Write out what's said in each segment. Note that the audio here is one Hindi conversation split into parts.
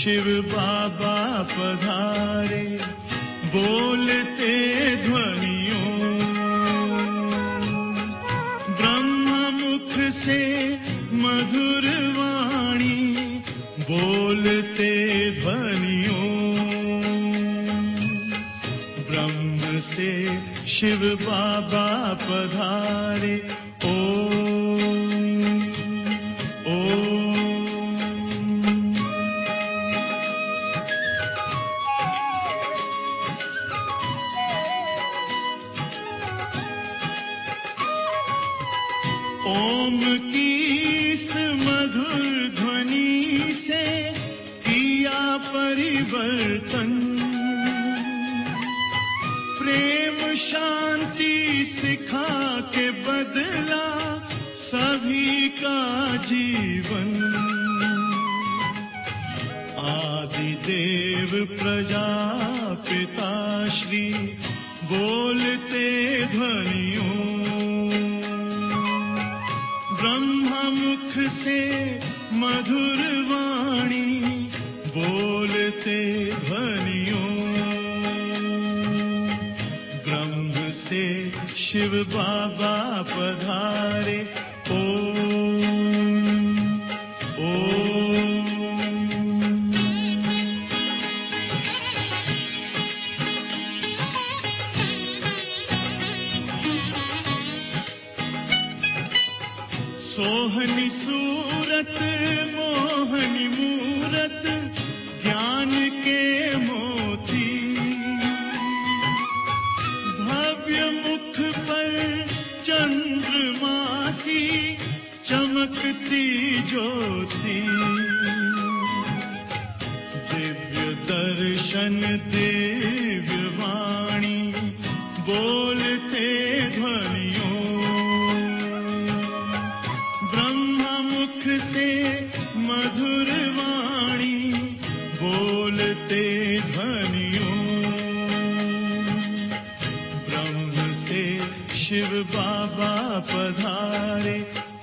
शिव बाबा पधारे, बोलते ध्वनियों, ब्रह्म मुख से मधुर वाणी, बोलते ध्वनियों, ब्रह्म से शिव बाबा पधारे। ओम की इस मधुर ध्वनि से किया परिवर्तन, प्रेम शांति सिखा के बदला सभी का जीवन। आदिदेव प्रजापिता श्री बोलते ध्वनियों, ब्रह्ममुख से मधुर वाणी, बोलते ध्वनियों, ब्रह्म से शिव बाबा पधारे। सोहनी सूरत मोहनी मूरत, ज्ञान के मोती, भव्य मुख पर चंद्रमासी, चमकती ज्योति, दिव्य दर्शन दिव्य वाणी, बोलते ध्वनियों, मुख से मधुर वाणी, बोलते ध्वनियों, ब्रह्म से शिव बाबा पधारे।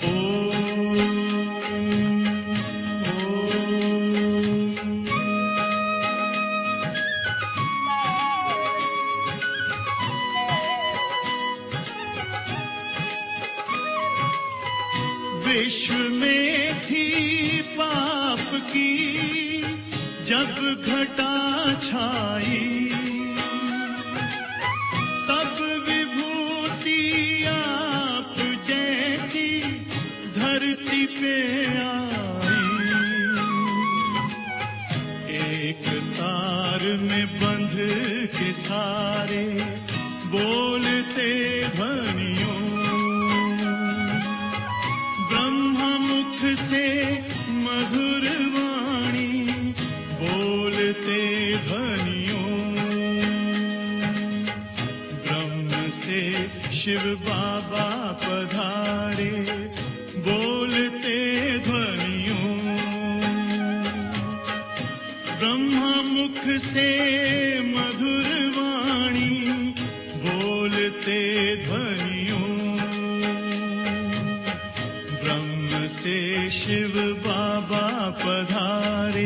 विश्व में थी पाप की जब घटा छाई, तब विभूति आप जैसी धरती पे आई। एक तार में बंध के सारे बोलते ध्वनियों, मुख से मधुर वाणी, बोलते ध्वनियों, ब्रह्म से शिव बाबा पधारे, बोलते ध्वनियों, ब्रह्म मुख से मधुर वाणी, बोलते ध्वनियों, से शिव बाबा पधारे।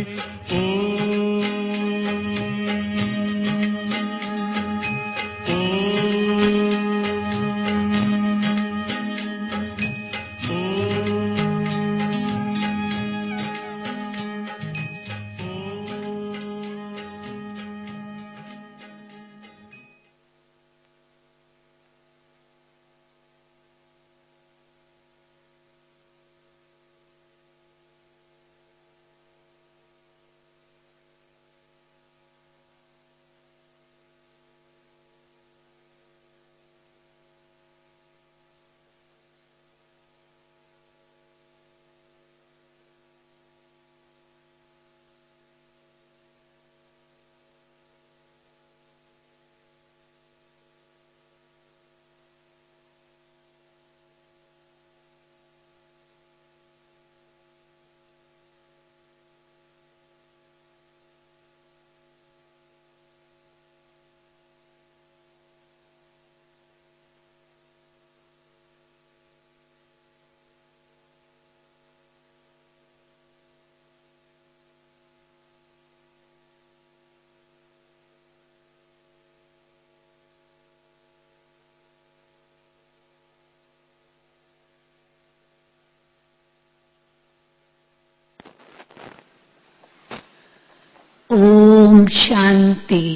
ओम शांति।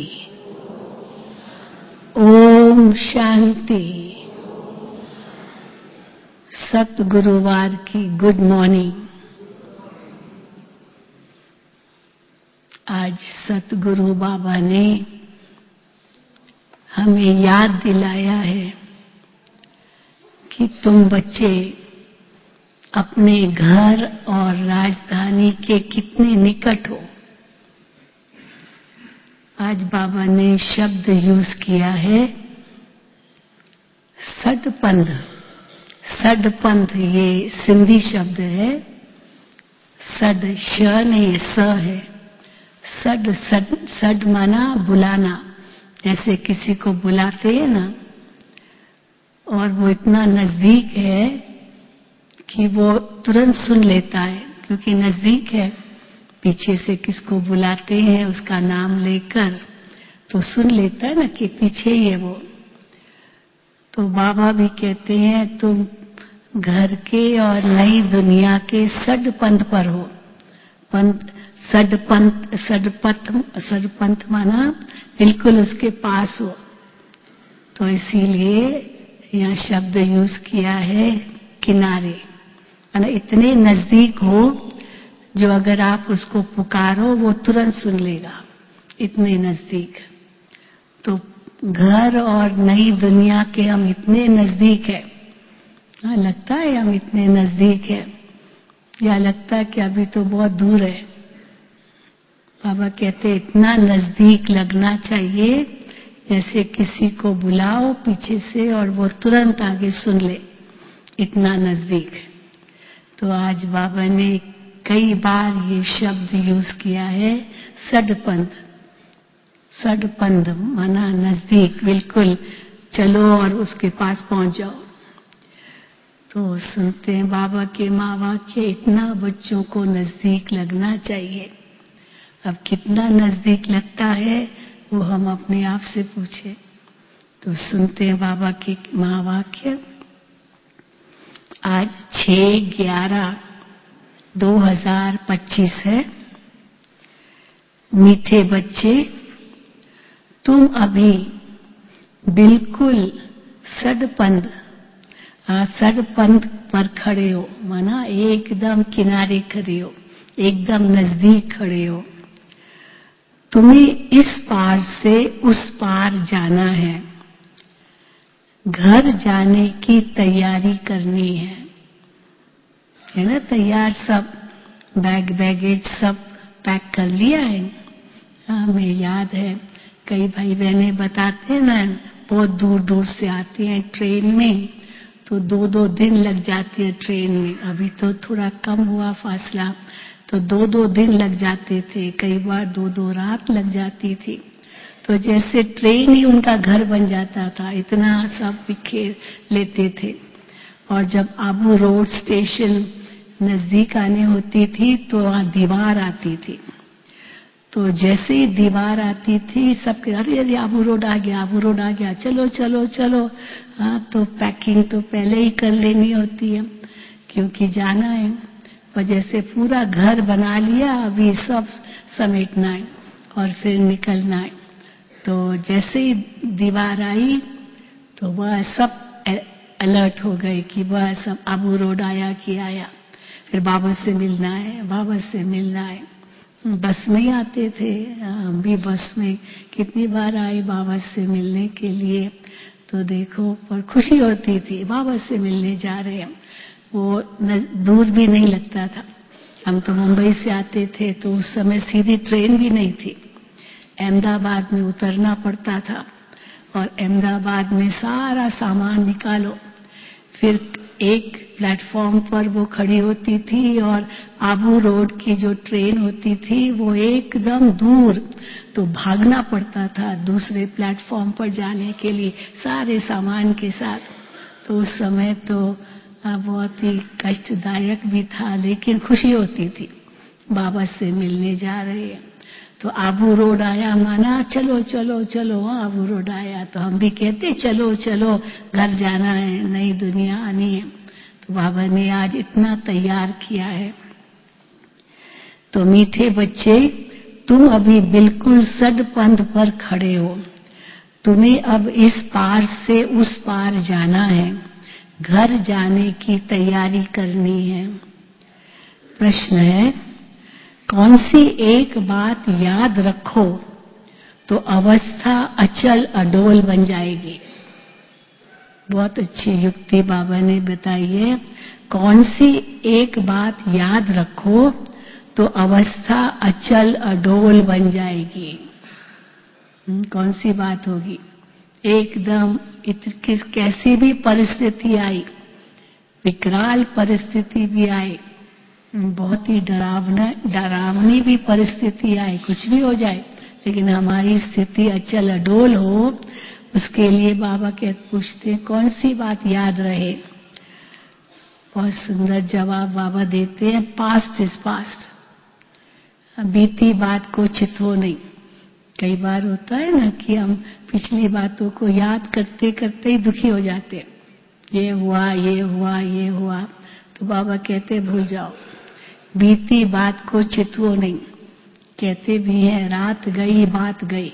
ओम शांति। सतगुरुवार की गुड मॉर्निंग। आज सतगुरु बाबा ने हमें याद दिलाया है कि तुम बच्चे अपने घर और राजधानी के कितने निकट हो। आज बाबा ने शब्द यूज किया है सडपंथ। सडपंथ ये सिंधी शब्द है। सड श नहीं स है। सड सड सड माना बुलाना। जैसे किसी को बुलाते हैं ना, और वो इतना नजदीक है कि वो तुरंत सुन लेता है क्योंकि नजदीक है। पीछे से किसको बुलाते हैं उसका नाम लेकर तो सुन लेता है ना कि पीछे ही है वो। तो बाबा भी कहते हैं तुम घर के और नई दुनिया के सडपंथ पर हो। पंथ सडपंथ सडपंथ माना बिल्कुल उसके पास हो। तो इसीलिए यह शब्द यूज किया है किनारे, माना इतने नजदीक हो जो अगर आप उसको पुकारो वो तुरंत सुन लेगा, इतने नजदीक। तो घर और नई दुनिया के हम इतने नजदीक है। लगता है हम इतने नजदीक है या लगता है कि अभी तो बहुत दूर है। बाबा कहते इतना नजदीक लगना चाहिए जैसे किसी को बुलाओ पीछे से और वो तुरंत आगे सुन ले, इतना नजदीक। तो आज बाबा ने कई बार ये शब्द यूज किया है सडपंथ। सडपंथ माना नजदीक, बिल्कुल चलो और उसके पास पहुंच जाओ। तो सुनते हैं बाबा के माँ वाक्य, इतना बच्चों को नजदीक लगना चाहिए। अब कितना नजदीक लगता है वो हम अपने आप से पूछे। तो सुनते हैं बाबा के महावाक्य। आज 6/11/2025 है। मीठे बच्चे, तुम अभी बिल्कुल सडपंथ पर खड़े हो, माना एकदम किनारे खड़े हो, एकदम नजदीक खड़े हो। तुम्हें इस पार से उस पार जाना है, घर जाने की तैयारी करनी है ना? तैयार सब बैगेज सब पैक कर लिया है। हमें याद है कई भाई बहनें बताते हैं ना, बहुत दूर दूर से आते हैं ट्रेन में तो 2-2 दिन लग जाते हैं ट्रेन में। अभी तो थोड़ा कम हुआ फासला, तो 2-2 दिन लग जाते थे, कई बार 2-2 रात लग जाती थी। तो जैसे ट्रेन ही उनका घर बन जाता था, इतना सब बिखेर लेते थे। और जब आबू रोड स्टेशन नजदीक आने होती थी तो वहां दीवार आती थी। तो जैसे ही दीवार आती थी सबके अरे आबू रोड आ गया, आबू रोड आ गया, चलो चलो चलो। हाँ, तो पैकिंग तो पहले ही कर लेनी होती है क्योंकि जाना है। और जैसे पूरा घर बना लिया, अभी सब समेटना है और फिर निकलना है। तो जैसे ही दीवार आई तो वह सब अलर्ट हो गए कि वह सब आबू रोड आया कि आया। फिर बाबा से मिलना है, बाबा से मिलना है। बस में ही आते थे, हम भी बस में कितनी बार आए बाबा से मिलने के लिए। तो देखो, पर खुशी होती थी बाबा से मिलने जा रहे हैं। वो दूर भी नहीं लगता था। हम तो मुंबई से आते थे तो उस समय सीधी ट्रेन भी नहीं थी, अहमदाबाद में उतरना पड़ता था और अहमदाबाद में सारा सामान निकालो। फिर एक प्लेटफॉर्म पर वो खड़ी होती थी और आबू रोड की जो ट्रेन होती थी वो एकदम दूर, तो भागना पड़ता था दूसरे प्लेटफॉर्म पर जाने के लिए सारे सामान के साथ। तो उस समय तो बहुत ही कष्टदायक भी था, लेकिन खुशी होती थी बाबा से मिलने जा रहे हैं। तो आबू रोड आया, माना चलो चलो चलो। आबू रोड आया तो हम भी कहते चलो चलो, घर जाना है, नई दुनिया आनी है। तो बाबा ने आज इतना तैयार किया है। तो मीठे बच्चे, तुम अभी बिल्कुल सडपंथ पर खड़े हो। तुम्हें अब इस पार से उस पार जाना है, घर जाने की तैयारी करनी है। प्रश्न है, कौन सी एक बात याद रखो तो अवस्था अचल अडोल बन जाएगी? बहुत अच्छी युक्ति बाबा ने बताई है। कौन सी एक बात याद रखो तो अवस्था अचल अडोल बन जाएगी? कौन सी बात होगी? एकदम कैसी भी परिस्थिति आई, विकराल परिस्थिति भी आए, बहुत ही डरावनी भी परिस्थिति आए, कुछ भी हो जाए, लेकिन हमारी स्थिति अचल अडोल हो, उसके लिए बाबा पूछते कौन सी बात याद रहे। बहुत सुंदर जवाब बाबा देते हैं, पास्ट इज पास्ट। बीती बात को चितो नहीं। कई बार होता है ना कि हम पिछली बातों को याद करते करते ही दुखी हो जाते, ये हुआ ये हुआ ये हुआ। तो बाबा कहते भूल जाओ, बीती बात को चितो नहीं। कहते भी हैं रात गई बात गई।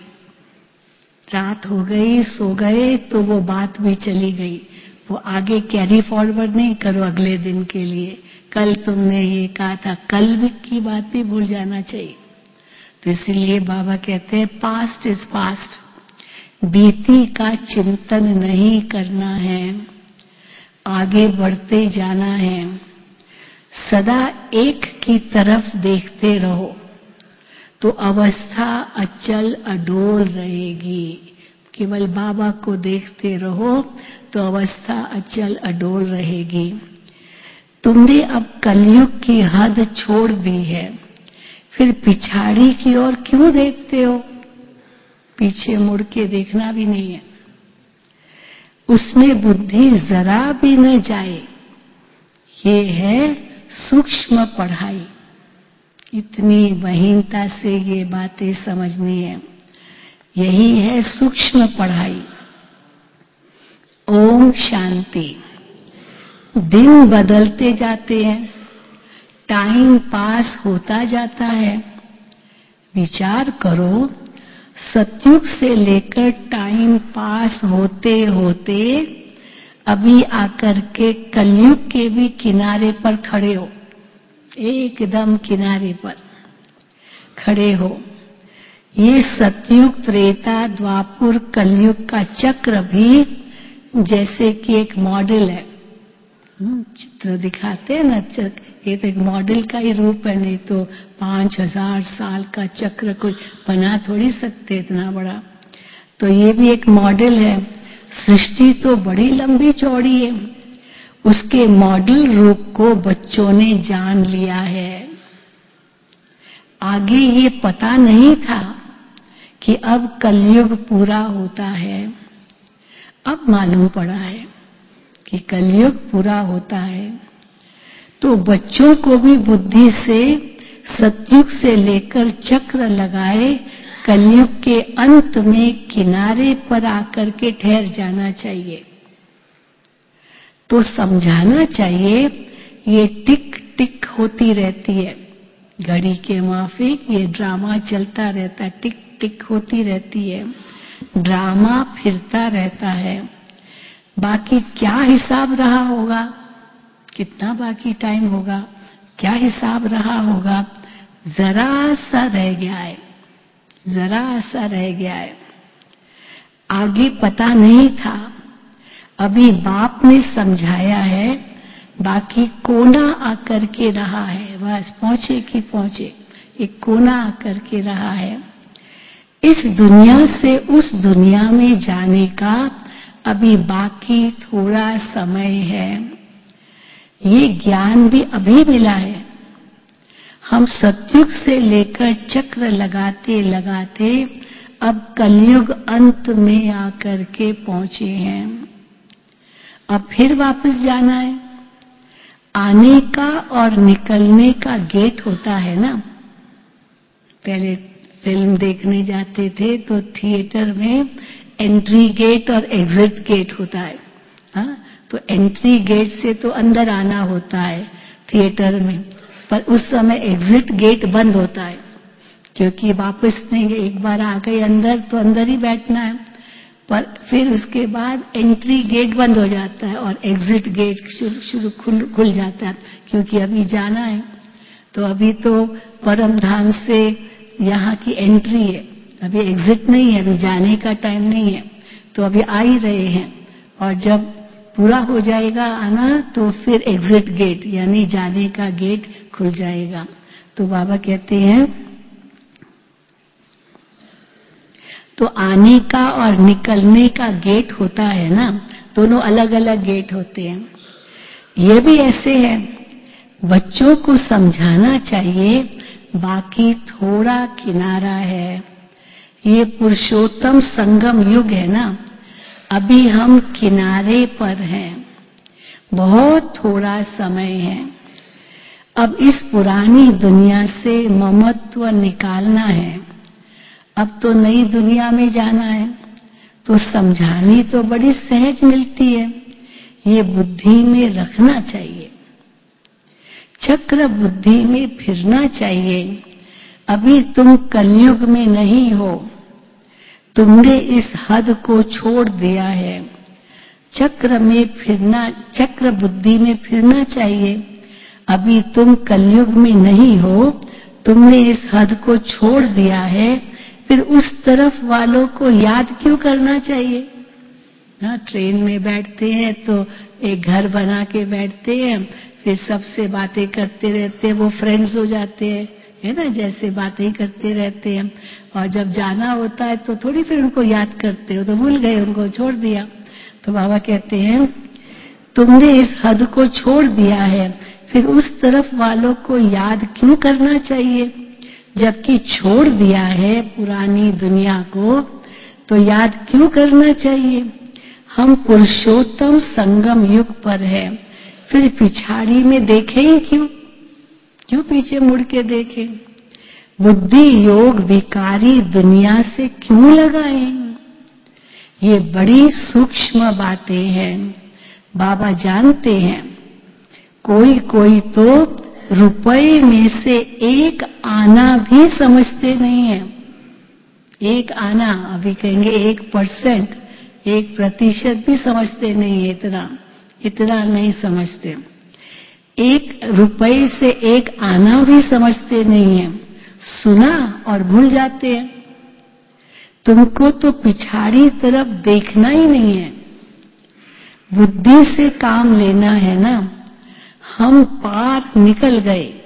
रात हो गई, सो गए तो वो बात भी चली गई, वो आगे कैरी फॉरवर्ड नहीं करो अगले दिन के लिए। कल तुमने ये कहा था, कल की बात भी भूल जाना चाहिए। तो इसीलिए बाबा कहते हैं पास्ट इज पास्ट। बीती का चिंतन नहीं करना है, आगे बढ़ते जाना है। सदा एक की तरफ देखते रहो तो अवस्था अचल अडोल रहेगी। केवल बाबा को देखते रहो तो अवस्था अचल अडोल रहेगी। तुमने अब कलयुग की हद छोड़ दी है, फिर पिछाड़ी की ओर क्यों देखते हो? पीछे मुड़ के देखना भी नहीं है, उसमें बुद्धि जरा भी न जाए। ये है सूक्ष्म पढ़ाई। इतनी महीनता से ये बातें समझनी है, यही है सूक्ष्म पढ़ाई। ओम शांति। दिन बदलते जाते हैं, टाइम पास होता जाता है। विचार करो, सतयुग से लेकर टाइम पास होते होते अभी आकर के कलयुग के भी किनारे पर खड़े हो, एकदम किनारे पर खड़े हो। ये सतयुग त्रेता द्वापुर कलयुग का चक्र भी जैसे कि एक मॉडल है। चित्र दिखाते हैं ना, ये तो एक मॉडल का ही रूप है, नहीं तो 5000 साल का चक्र कोई बना थोड़ी सकते इतना बड़ा। तो ये भी एक मॉडल है। सृष्टि तो बड़ी लंबी चौड़ी है, उसके मॉडल रूप को बच्चों ने जान लिया है। आगे ये पता नहीं था कि अब कलयुग पूरा होता है, अब मालूम पड़ा है कि कलयुग पूरा होता है। तो बच्चों को भी बुद्धि से सतयुग से लेकर चक्र लगाए कलयुग के अंत में किनारे पर आकर के ठहर जाना चाहिए। तो समझाना चाहिए, ये टिक टिक होती रहती है, घड़ी के माफिक ये ड्रामा चलता रहता है, टिक टिक होती रहती है, ड्रामा फिरता रहता है। बाकी क्या हिसाब रहा होगा, कितना बाकी टाइम होगा, क्या हिसाब रहा होगा, जरा सा रह गया है, जरा सा रह गया है। आगे पता नहीं था, अभी बाप ने समझाया है, बाकी कोना आकर के रहा है, बस पहुंचे कि पहुंचे, एक कोना आकर के रहा है। इस दुनिया से उस दुनिया में जाने का अभी बाकी थोड़ा समय है। ये ज्ञान भी अभी मिला है। हम सतयुग से लेकर चक्र लगाते लगाते अब कलयुग अंत में आकर के पहुंचे हैं। अब फिर वापस जाना है। आने का और निकलने का गेट होता है ना। पहले फिल्म देखने जाते थे तो थिएटर में एंट्री गेट और एग्जिट गेट होता है। हाँ, तो एंट्री गेट से तो अंदर आना होता है थिएटर में, पर उस समय एग्जिट गेट बंद होता है। क्योंकि वापस नहीं, एक बार आ गए अंदर तो अंदर ही बैठना है, पर फिर उसके बाद एंट्री गेट बंद हो जाता है और एग्जिट गेट शुरू खुल जाता है, क्योंकि अभी जाना है। तो अभी तो परम धाम से यहाँ की एंट्री है, अभी एग्जिट नहीं है, अभी जाने का टाइम नहीं है। तो अभी आ ही रहे हैं, और जब पूरा हो जाएगा आना तो फिर एग्जिट गेट यानी जाने का गेट खुल जाएगा। तो बाबा कहते हैं, तो आने का और निकलने का गेट होता है ना, दोनों अलग अलग गेट होते हैं। ये भी ऐसे है, बच्चों को समझाना चाहिए, बाकी थोड़ा किनारा है। ये पुरुषोत्तम संगम युग है ना, अभी हम किनारे पर हैं, बहुत थोड़ा समय है। अब इस पुरानी दुनिया से ममत्व निकालना है, अब तो नई दुनिया में जाना है। तो समझानी तो बड़ी सहज मिलती है, ये बुद्धि में रखना चाहिए, चक्र बुद्धि में फिरना चाहिए। अभी तुम कलयुग में नहीं हो, तुमने इस हद को छोड़ दिया है। चक्र में फिरना, चक्र बुद्धि में फिरना चाहिए। अभी तुम कलयुग में नहीं हो, तुमने इस हद को छोड़ दिया है, फिर उस तरफ वालों को याद क्यों करना चाहिए? हाँ, ट्रेन में बैठते हैं तो एक घर बना के बैठते हैं, फिर सबसे बातें करते रहते हैं, वो फ्रेंड्स हो जाते हैं, है ना, जैसे बातें करते रहते हैं। और जब जाना होता है तो थोड़ी फिर उनको याद करते हो, तो भूल गए, उनको छोड़ दिया। तो बाबा कहते हैं, तुमने इस हद को छोड़ दिया है, फिर उस तरफ वालों को याद क्यों करना चाहिए? जबकि छोड़ दिया है पुरानी दुनिया को, तो याद क्यों करना चाहिए? हम पुरुषोत्तम संगम युग पर है, फिर पिछाड़ी में देखें क्यों पीछे मुड़ के देखें? बुद्धि योग विकारी दुनिया से क्यों लगाएं? ये बड़ी सूक्ष्म बातें हैं, बाबा जानते हैं। कोई कोई तो रुपए में से एक आना भी समझते नहीं है। एक आना, अभी कहेंगे 1%, 1% भी समझते नहीं है, इतना नहीं समझते। एक रुपए से एक आना भी समझते नहीं है, सुना और भूल जाते हैं। तुमको तो पिछाड़ी तरफ देखना ही नहीं है, बुद्धि से काम लेना है ना। हम पार निकल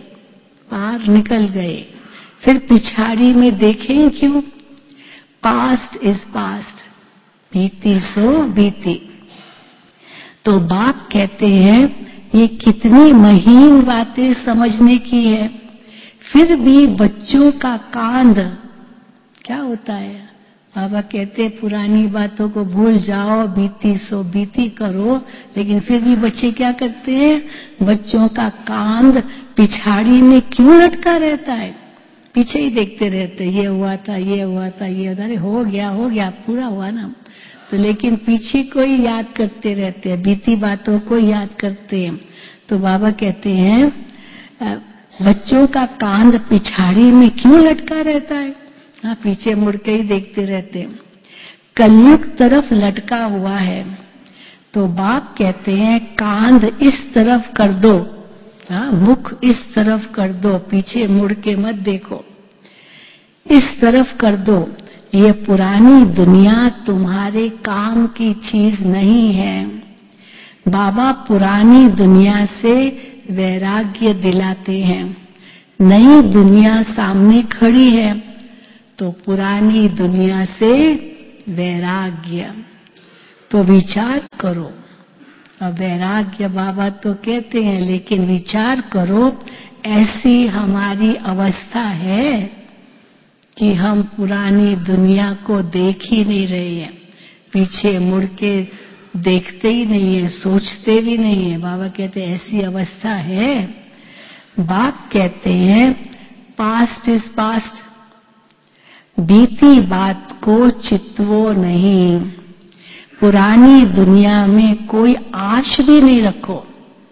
गए, फिर पिछाड़ी में देखें क्यों? पास्ट इज पास्ट, बीती सो बीती। तो बाप कहते हैं, ये कितनी महीन बातें समझने की है, फिर भी बच्चों का कांड क्या होता है? बाबा कहते हैं, पुरानी बातों को भूल जाओ, बीती सो बीती करो, लेकिन फिर भी बच्चे क्या करते हैं? बच्चों का कांड पिछाड़ी में क्यों लटका रहता है? पीछे ही देखते रहते, ये हुआ था, ये हुआ था, ये अरे हो गया, पूरा हुआ ना। तो लेकिन पीछे को ही याद करते रहते हैं, बीती बातों को याद करते हैं। तो बाबा कहते हैं, बच्चों का कांड पिछाड़ी में क्यों लटका रहता है? हाँ, पीछे मुड़ के ही देखते रहते हैं। कलयुग तरफ लटका हुआ है, तो बाप कहते हैं, कांध इस तरफ कर दो, हाँ, मुख इस तरफ कर दो, पीछे मुड़ के मत देखो, इस तरफ कर दो। ये पुरानी दुनिया तुम्हारे काम की चीज नहीं है। बाबा पुरानी दुनिया से वैराग्य दिलाते हैं, नई दुनिया सामने खड़ी है, तो पुरानी दुनिया से वैराग्य। तो विचार करो, अब वैराग्य बाबा तो कहते हैं, लेकिन विचार करो, ऐसी हमारी अवस्था है कि हम पुरानी दुनिया को देख ही नहीं रहे हैं, पीछे मुड़ के देखते ही नहीं है, सोचते भी नहीं है। बाबा कहते हैं, ऐसी अवस्था है। बाप कहते हैं, पास्ट इज पास्ट, बीती बात को चितवो नहीं, पुरानी दुनिया में कोई आश भी नहीं रखो,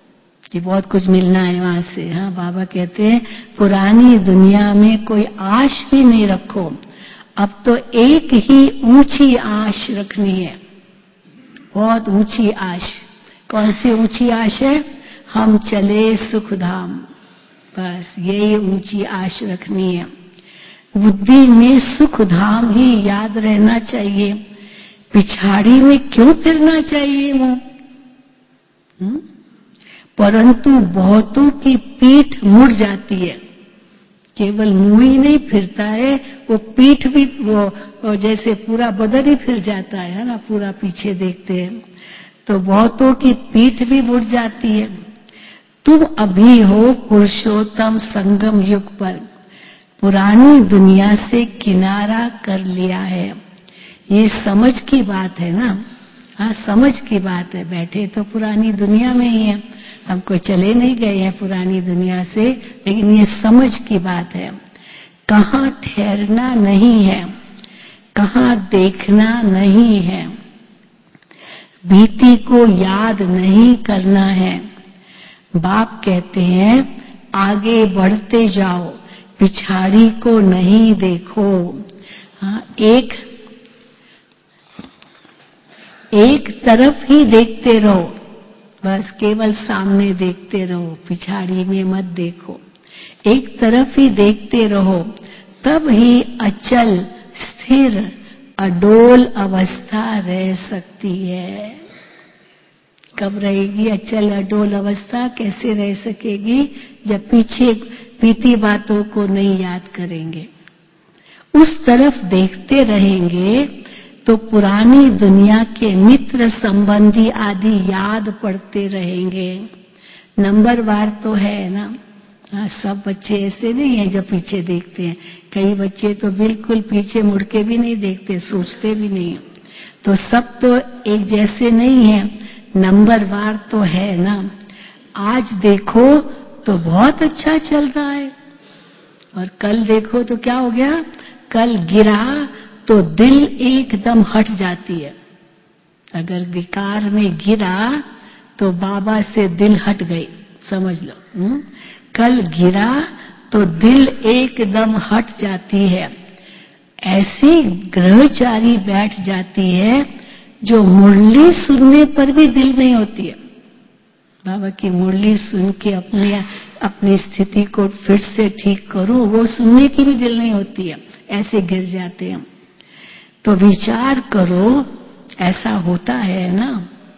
कि बहुत कुछ मिलना है वहां से। हाँ, बाबा कहते हैं पुरानी दुनिया में कोई आश भी नहीं रखो, अब तो एक ही ऊंची आश रखनी है, बहुत ऊंची आश। कौन सी ऊंची आश है? हम चले सुखधाम, बस यही ऊंची आश रखनी है। बुद्धि में सुखधाम ही याद रहना चाहिए, पिछाड़ी में क्यों फिरना चाहिए वो? परंतु बहुतों की पीठ मुड़ जाती है, केवल मुंह ही नहीं फिरता है, वो पीठ भी वो जैसे पूरा बदन ही फिर जाता है ना, पूरा पीछे देखते हैं तो बहुतों की पीठ भी मुड़ जाती है। तुम अभी हो पुरुषोत्तम संगम युग पर, पुरानी दुनिया से किनारा कर लिया है। ये समझ की बात है ना। हाँ, समझ की बात है। बैठे तो पुरानी दुनिया में ही है, हमको चले नहीं गए हैं पुरानी दुनिया से, लेकिन ये समझ की बात है। कहाँ ठहरना नहीं है, कहाँ देखना नहीं है, बीती को याद नहीं करना है। बाप कहते हैं आगे बढ़ते जाओ, पिछाड़ी को नहीं देखो। हाँ, एक तरफ ही देखते रहो, बस केवल सामने देखते रहो, पिछाड़ी में मत देखो। एक तरफ ही देखते रहो, तब ही अचल स्थिर अडोल अवस्था रह सकती है। कब रहेगी अचल अडोल अवस्था? कैसे रह सकेगी? जब पीछे बीती बातों को नहीं याद करेंगे, उस तरफ देखते रहेंगे तो पुरानी दुनिया के मित्र संबंधी आदि याद पड़ते रहेंगे। नंबरवार तो है ना। हाँ, सब बच्चे ऐसे नहीं है जो पीछे देखते हैं, कई बच्चे तो बिल्कुल पीछे मुड़ के भी नहीं देखते, सोचते भी नहीं। तो सब तो एक जैसे नहीं है, नंबरवार तो है ना। आज देखो तो बहुत अच्छा चल रहा है, और कल देखो तो क्या हो गया? कल गिरा तो दिल एकदम हट जाती है। अगर विकार में गिरा तो बाबा से दिल हट गई, समझ लो। कल गिरा तो दिल एकदम हट जाती है। ऐसी ग्रहचारी बैठ जाती है जो मुरली सुनने पर भी दिल नहीं होती है। बाबा की मुरली सुन के अपनी स्थिति को फिर से ठीक करूं, वो सुनने की भी दिल नहीं होती है, ऐसे गिर जाते हैं। तो विचार करो, ऐसा होता है ना।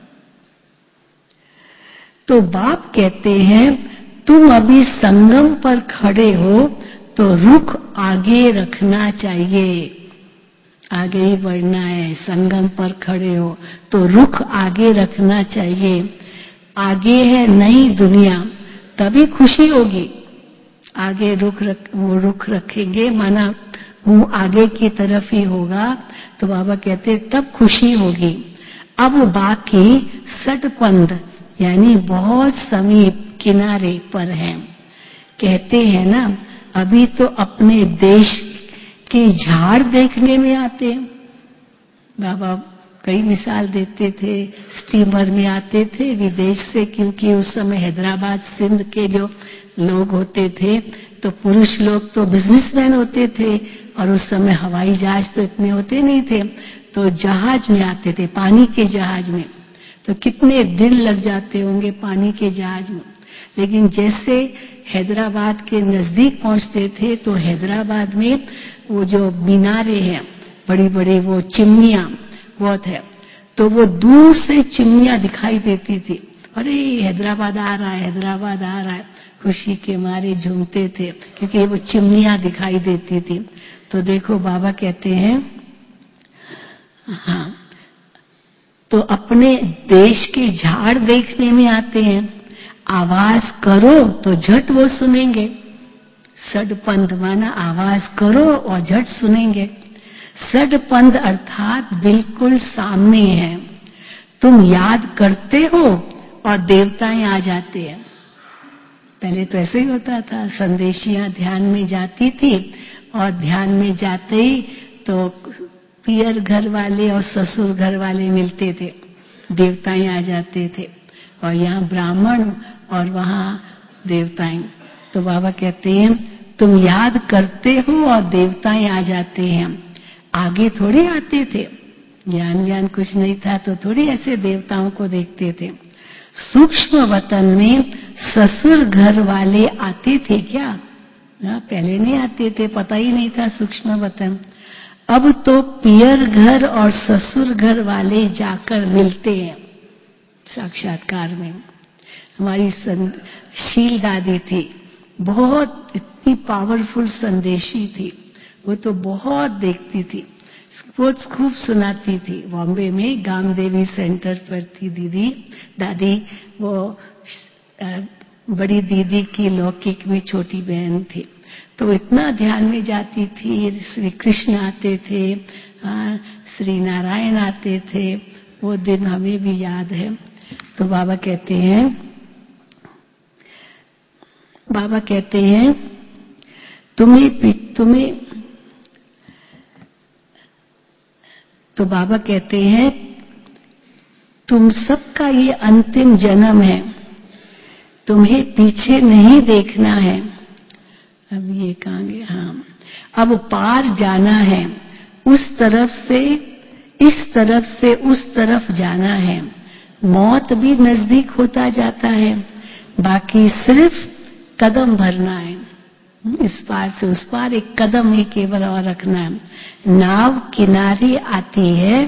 तो बाप कहते हैं तुम अभी संगम पर खड़े हो तो रुख आगे रखना चाहिए, आगे ही बढ़ना है। संगम पर खड़े हो तो रुख आगे रखना चाहिए। आगे है नई दुनिया, तभी खुशी होगी। आगे रुख रखेंगे, माना मुंह आगे की तरफ ही होगा, तो बाबा कहते तब खुशी होगी। अब बाकी सटपंद यानी बहुत समीप किनारे पर हैं। कहते हैं ना, अभी तो अपने देश की झाड़ देखने में आते हैं। बाबा कई मिसाल देते थे, स्टीमर में आते थे विदेश से, क्योंकि उस समय हैदराबाद सिंध के जो लोग होते थे तो पुरुष लोग तो बिजनेसमैन होते थे, और उस समय हवाई जहाज तो इतने होते नहीं थे, तो जहाज में आते थे, पानी के जहाज में। तो कितने दिन लग जाते होंगे पानी के जहाज में। लेकिन जैसे हैदराबाद के नजदीक पहुंचते थे तो हैदराबाद में वो जो मीनारे हैं, बड़ी बड़ी वो चिमनियां बहुत है, तो वो दूर से चिमनियां दिखाई देती थी। अरे हैदराबाद आ रहा है, हैदराबाद आ रहा है, खुशी के मारे झूमते थे क्योंकि वो चिमनियां दिखाई देती थी। तो देखो बाबा कहते हैं, हाँ, तो अपने देश के झाड़ देखने में आते हैं। आवाज करो तो झट वो सुनेंगे। सडपंथ माना आवाज करो और झट सुनेंगे। सडपंथ अर्थात बिल्कुल सामने है। तुम याद करते हो और देवताएं आ जाते हैं। पहले तो ऐसे ही होता था, संदेशियां ध्यान में जाती थी और ध्यान में जाते ही तो पियर घर वाले और ससुर घर वाले मिलते थे, देवताएं आ जाते थे। और यहाँ ब्राह्मण और वहां देवताएं। तो बाबा कहते हैं तुम याद करते हो और देवताएं आ जाते हैं। आगे थोड़े आते थे, ज्ञान कुछ नहीं था तो थोड़ी ऐसे देवताओं को देखते थे। सूक्ष्म वतन में ससुर घर वाले आते थे क्या? पहले नहीं आते थे, पता ही नहीं था सूक्ष्म वतन। अब तो पियर घर और ससुर घर वाले जाकर मिलते हैं साक्षात्कार में। हमारी शील दादी थी, बहुत इतनी पावरफुल संदेशी थी, वो तो बहुत देखती थी, बहुत खूब सुनाती थी। बॉम्बे में गामदेवी सेंटर पर थी दादी। वो बड़ी दीदी की लौकिक में छोटी बहन थी, तो इतना ध्यान में जाती थी। श्री कृष्ण आते थे, श्री नारायण आते थे, वो दिन हमें भी याद है। तो बाबा कहते हैं तो बाबा कहते हैं तुम सबका ये अंतिम जन्म है, तुम्हें पीछे नहीं देखना है। अब ये कहाँ गए? हाँ, अब पार जाना है, उस तरफ से इस तरफ से उस तरफ जाना है। मौत भी नजदीक होता जाता है, बाकी सिर्फ कदम भरना है। इस पार से उस पार एक कदम ही केवल और रखना है। नाव किनारे आती है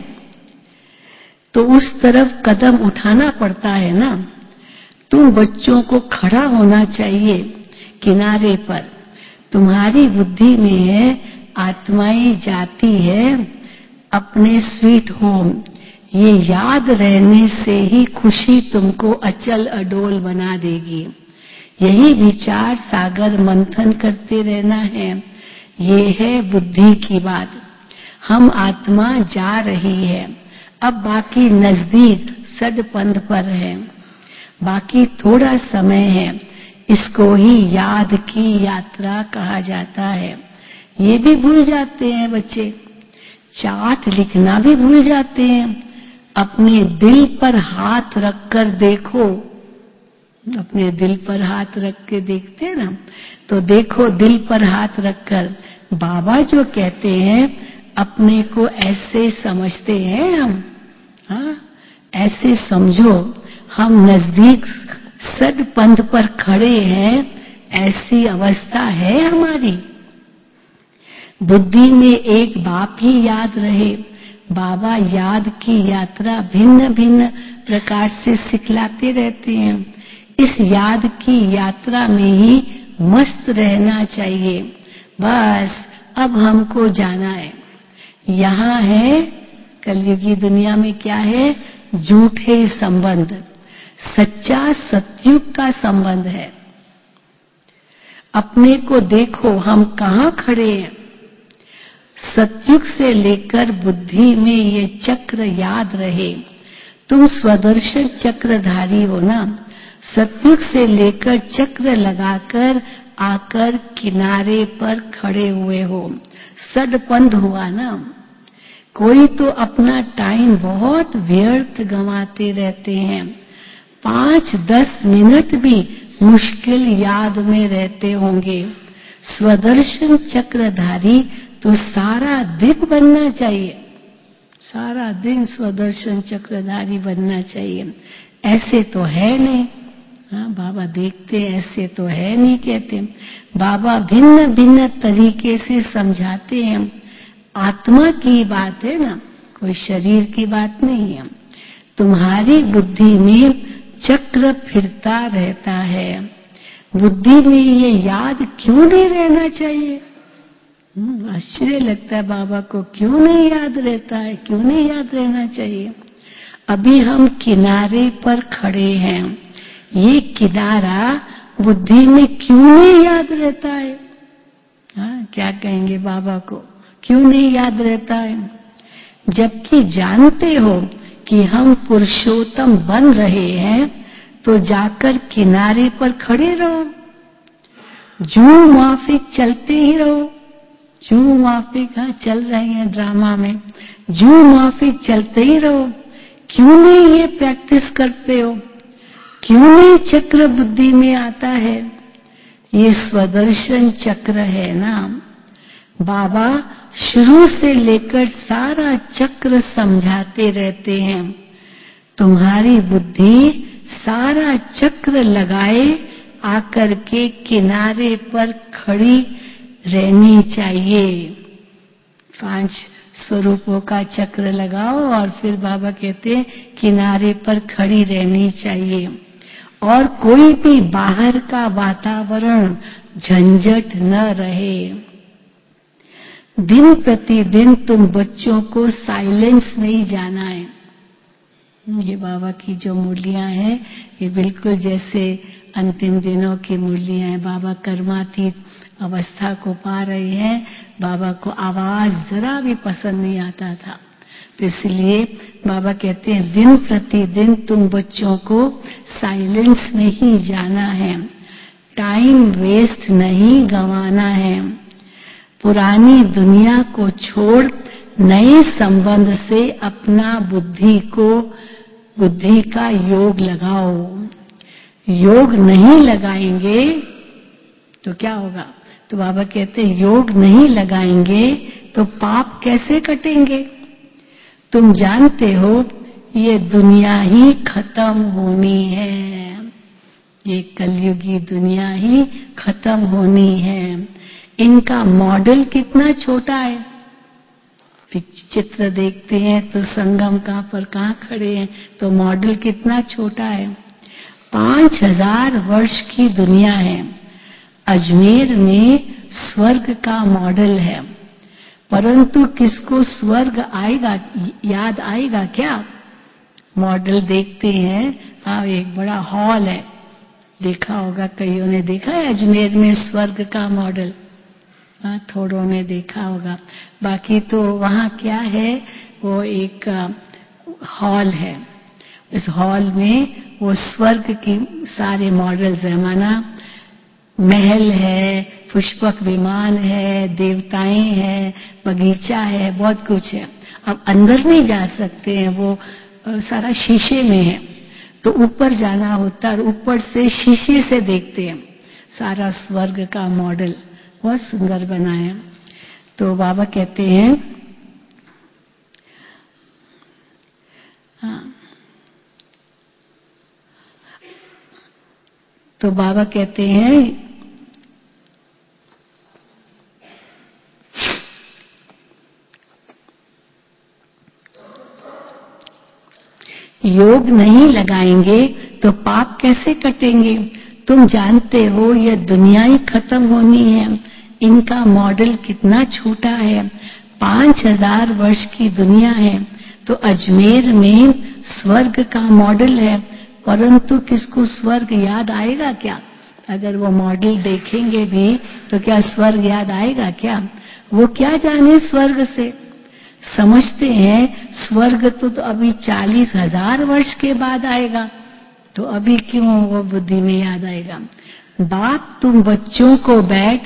तो उस तरफ कदम उठाना पड़ता है ना। तुम बच्चों को खड़ा होना चाहिए किनारे पर। तुम्हारी बुद्धि में है आत्माएं जाती है अपने स्वीट होम। ये याद रहने से ही खुशी तुमको अचल अडोल बना देगी। यही विचार सागर मंथन करते रहना है। ये है बुद्धि की बात। हम आत्मा जा रही है, अब बाकी नजदीक सदपंथ पर है, बाकी थोड़ा समय है। इसको ही याद की यात्रा कहा जाता है। ये भी भूल जाते हैं बच्चे, चार्ट लिखना भी भूल जाते हैं। अपने दिल पर हाथ रखकर देखो, अपने दिल पर हाथ रख के देखते हैं ना, तो देखो दिल पर हाथ रखकर बाबा जो कहते हैं अपने को ऐसे समझते हैं हम। हाँ, ऐसे समझो हम नजदीक सदपंथ पर खड़े हैं, ऐसी अवस्था है हमारी। बुद्धि में एक बाप ही याद रहे। बाबा याद की यात्रा भिन्न भिन्न प्रकार से सिखलाते रहते हैं। इस याद की यात्रा में ही मस्त रहना चाहिए। बस अब हमको जाना है। यहाँ है कलयुगी दुनिया में क्या है? झूठे संबंध। सच्चा सतयुग का संबंध है। अपने को देखो हम कहाँ खड़े हैं। सतयुग से लेकर बुद्धि में ये चक्र याद रहे। तुम स्वदर्शन चक्रधारी हो ना। सतयुग से लेकर चक्र लगाकर आकर किनारे पर खड़े हुए हो। सदपंथ हुआ ना। कोई तो अपना टाइम बहुत व्यर्थ गंवाते रहते हैं। 5-10 मिनट भी मुश्किल याद में रहते होंगे। स्वदर्शन चक्रधारी तो सारा दिन बनना चाहिए, सारा दिन स्वदर्शन चक्रधारी बनना चाहिए। ऐसे तो है नहीं। हाँ, बाबा देखते ऐसे तो है नहीं कहते। बाबा भिन्न भिन्न तरीके से समझाते हैं। आत्मा की बात है ना, कोई शरीर की बात नहीं है। तुम्हारी बुद्धि में चक्र फिरता रहता है। बुद्धि में ये याद क्यों नहीं रहना चाहिए? आश्चर्य लगता है बाबा को, क्यों नहीं याद रहता है, क्यों नहीं याद रहना चाहिए? अभी हम किनारे पर खड़े हैं, ये किनारा बुद्धि में क्यों नहीं याद रहता है? हाँ, क्या कहेंगे बाबा को, क्यों नहीं याद रहता है? जबकि जानते हो कि हम पुरुषोत्तम बन रहे हैं, तो जाकर किनारे पर खड़े रहो। जो माफिक चलते ही रहो। जो माफिक चल रहे हैं ड्रामा में, जो माफिक चलते ही रहो। क्यों नहीं ये प्रैक्टिस करते हो? क्यों नहीं चक्र बुद्धि में आता है? ये स्वदर्शन चक्र है ना। बाबा शुरू से लेकर सारा चक्र समझाते रहते हैं। तुम्हारी बुद्धि सारा चक्र लगाए आकर के किनारे पर खड़ी रहनी चाहिए। 5 स्वरूपों का चक्र लगाओ और फिर बाबा कहते हैं किनारे पर खड़ी रहनी चाहिए। और कोई भी बाहर का वातावरण झंझट न रहे। दिन प्रतिदिन तुम बच्चों को साइलेंस में ही जाना है। ये बाबा की जो मुरलियां हैं ये बिल्कुल जैसे अंतिम दिनों की मुरलियां हैं। बाबा कर्मातीत अवस्था को पा रहे हैं। बाबा को आवाज जरा भी पसंद नहीं आता था, तो इसलिए बाबा कहते हैं दिन प्रतिदिन तुम बच्चों को साइलेंस में ही जाना है। टाइम वेस्ट नहीं गंवाना है। पुरानी दुनिया को छोड़ नए संबंध से अपना बुद्धि का योग लगाओ। योग नहीं लगाएंगे तो क्या होगा? तो बाबा कहते हैं योग नहीं लगाएंगे तो पाप कैसे कटेंगे? तुम जानते हो ये दुनिया ही खत्म होनी है। ये कलयुगी दुनिया ही खत्म होनी है। इनका मॉडल कितना छोटा है। चित्र देखते हैं तो संगम कहां खड़े हैं, तो मॉडल कितना छोटा है। 5000 वर्ष की दुनिया है। अजमेर में स्वर्ग का मॉडल है, परंतु किसको स्वर्ग आएगा, याद आएगा क्या? मॉडल देखते हैं। हाँ, एक बड़ा हॉल है, देखा होगा, कईयों ने देखा है अजमेर में स्वर्ग का मॉडल। हाँ, थोड़ों ने देखा होगा। बाकी तो वहाँ क्या है, वो एक हॉल है। इस हॉल में वो स्वर्ग की सारे मॉडल्स है। माना महल है, पुष्पक विमान है, देवताएं हैं, बगीचा है, बहुत कुछ है। अब अंदर नहीं जा सकते हैं, वो सारा शीशे में है, तो ऊपर जाना होता है और ऊपर से शीशे से देखते हैं सारा स्वर्ग का मॉडल। बहुत सुंदर बना है। तो बाबा कहते हैं, हाँ, तो बाबा कहते हैं योग नहीं लगाएंगे तो पाप कैसे कटेंगे? तुम जानते हो ये दुनिया ही खत्म होनी है। इनका मॉडल कितना छोटा है। 5000 वर्ष की दुनिया है। तो अजमेर में स्वर्ग का मॉडल है, परंतु किसको स्वर्ग याद आएगा क्या? अगर वो मॉडल देखेंगे भी तो क्या स्वर्ग याद आएगा क्या? वो क्या जाने स्वर्ग से। समझते हैं स्वर्ग तो अभी 40,000 वर्ष के बाद आएगा, तो अभी क्यों वो बुद्धि में याद आएगा। बाप तुम बच्चों को बैठ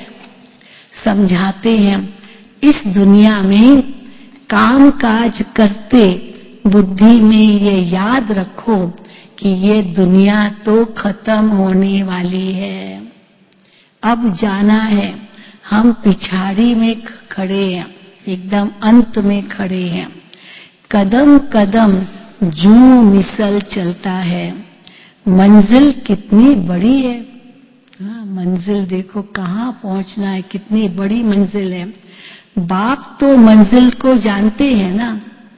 समझाते हैं, इस दुनिया में काम काज करते बुद्धि में ये याद रखो कि ये दुनिया तो खत्म होने वाली है। अब जाना है। हम पिछाड़ी में खड़े हैं, एकदम अंत में खड़े हैं। कदम कदम जू मिसल चलता है। मंजिल कितनी बड़ी है। हाँ, मंजिल देखो कहाँ पहुंचना है, कितनी बड़ी मंजिल है। बाप तो मंजिल को जानते हैं ना।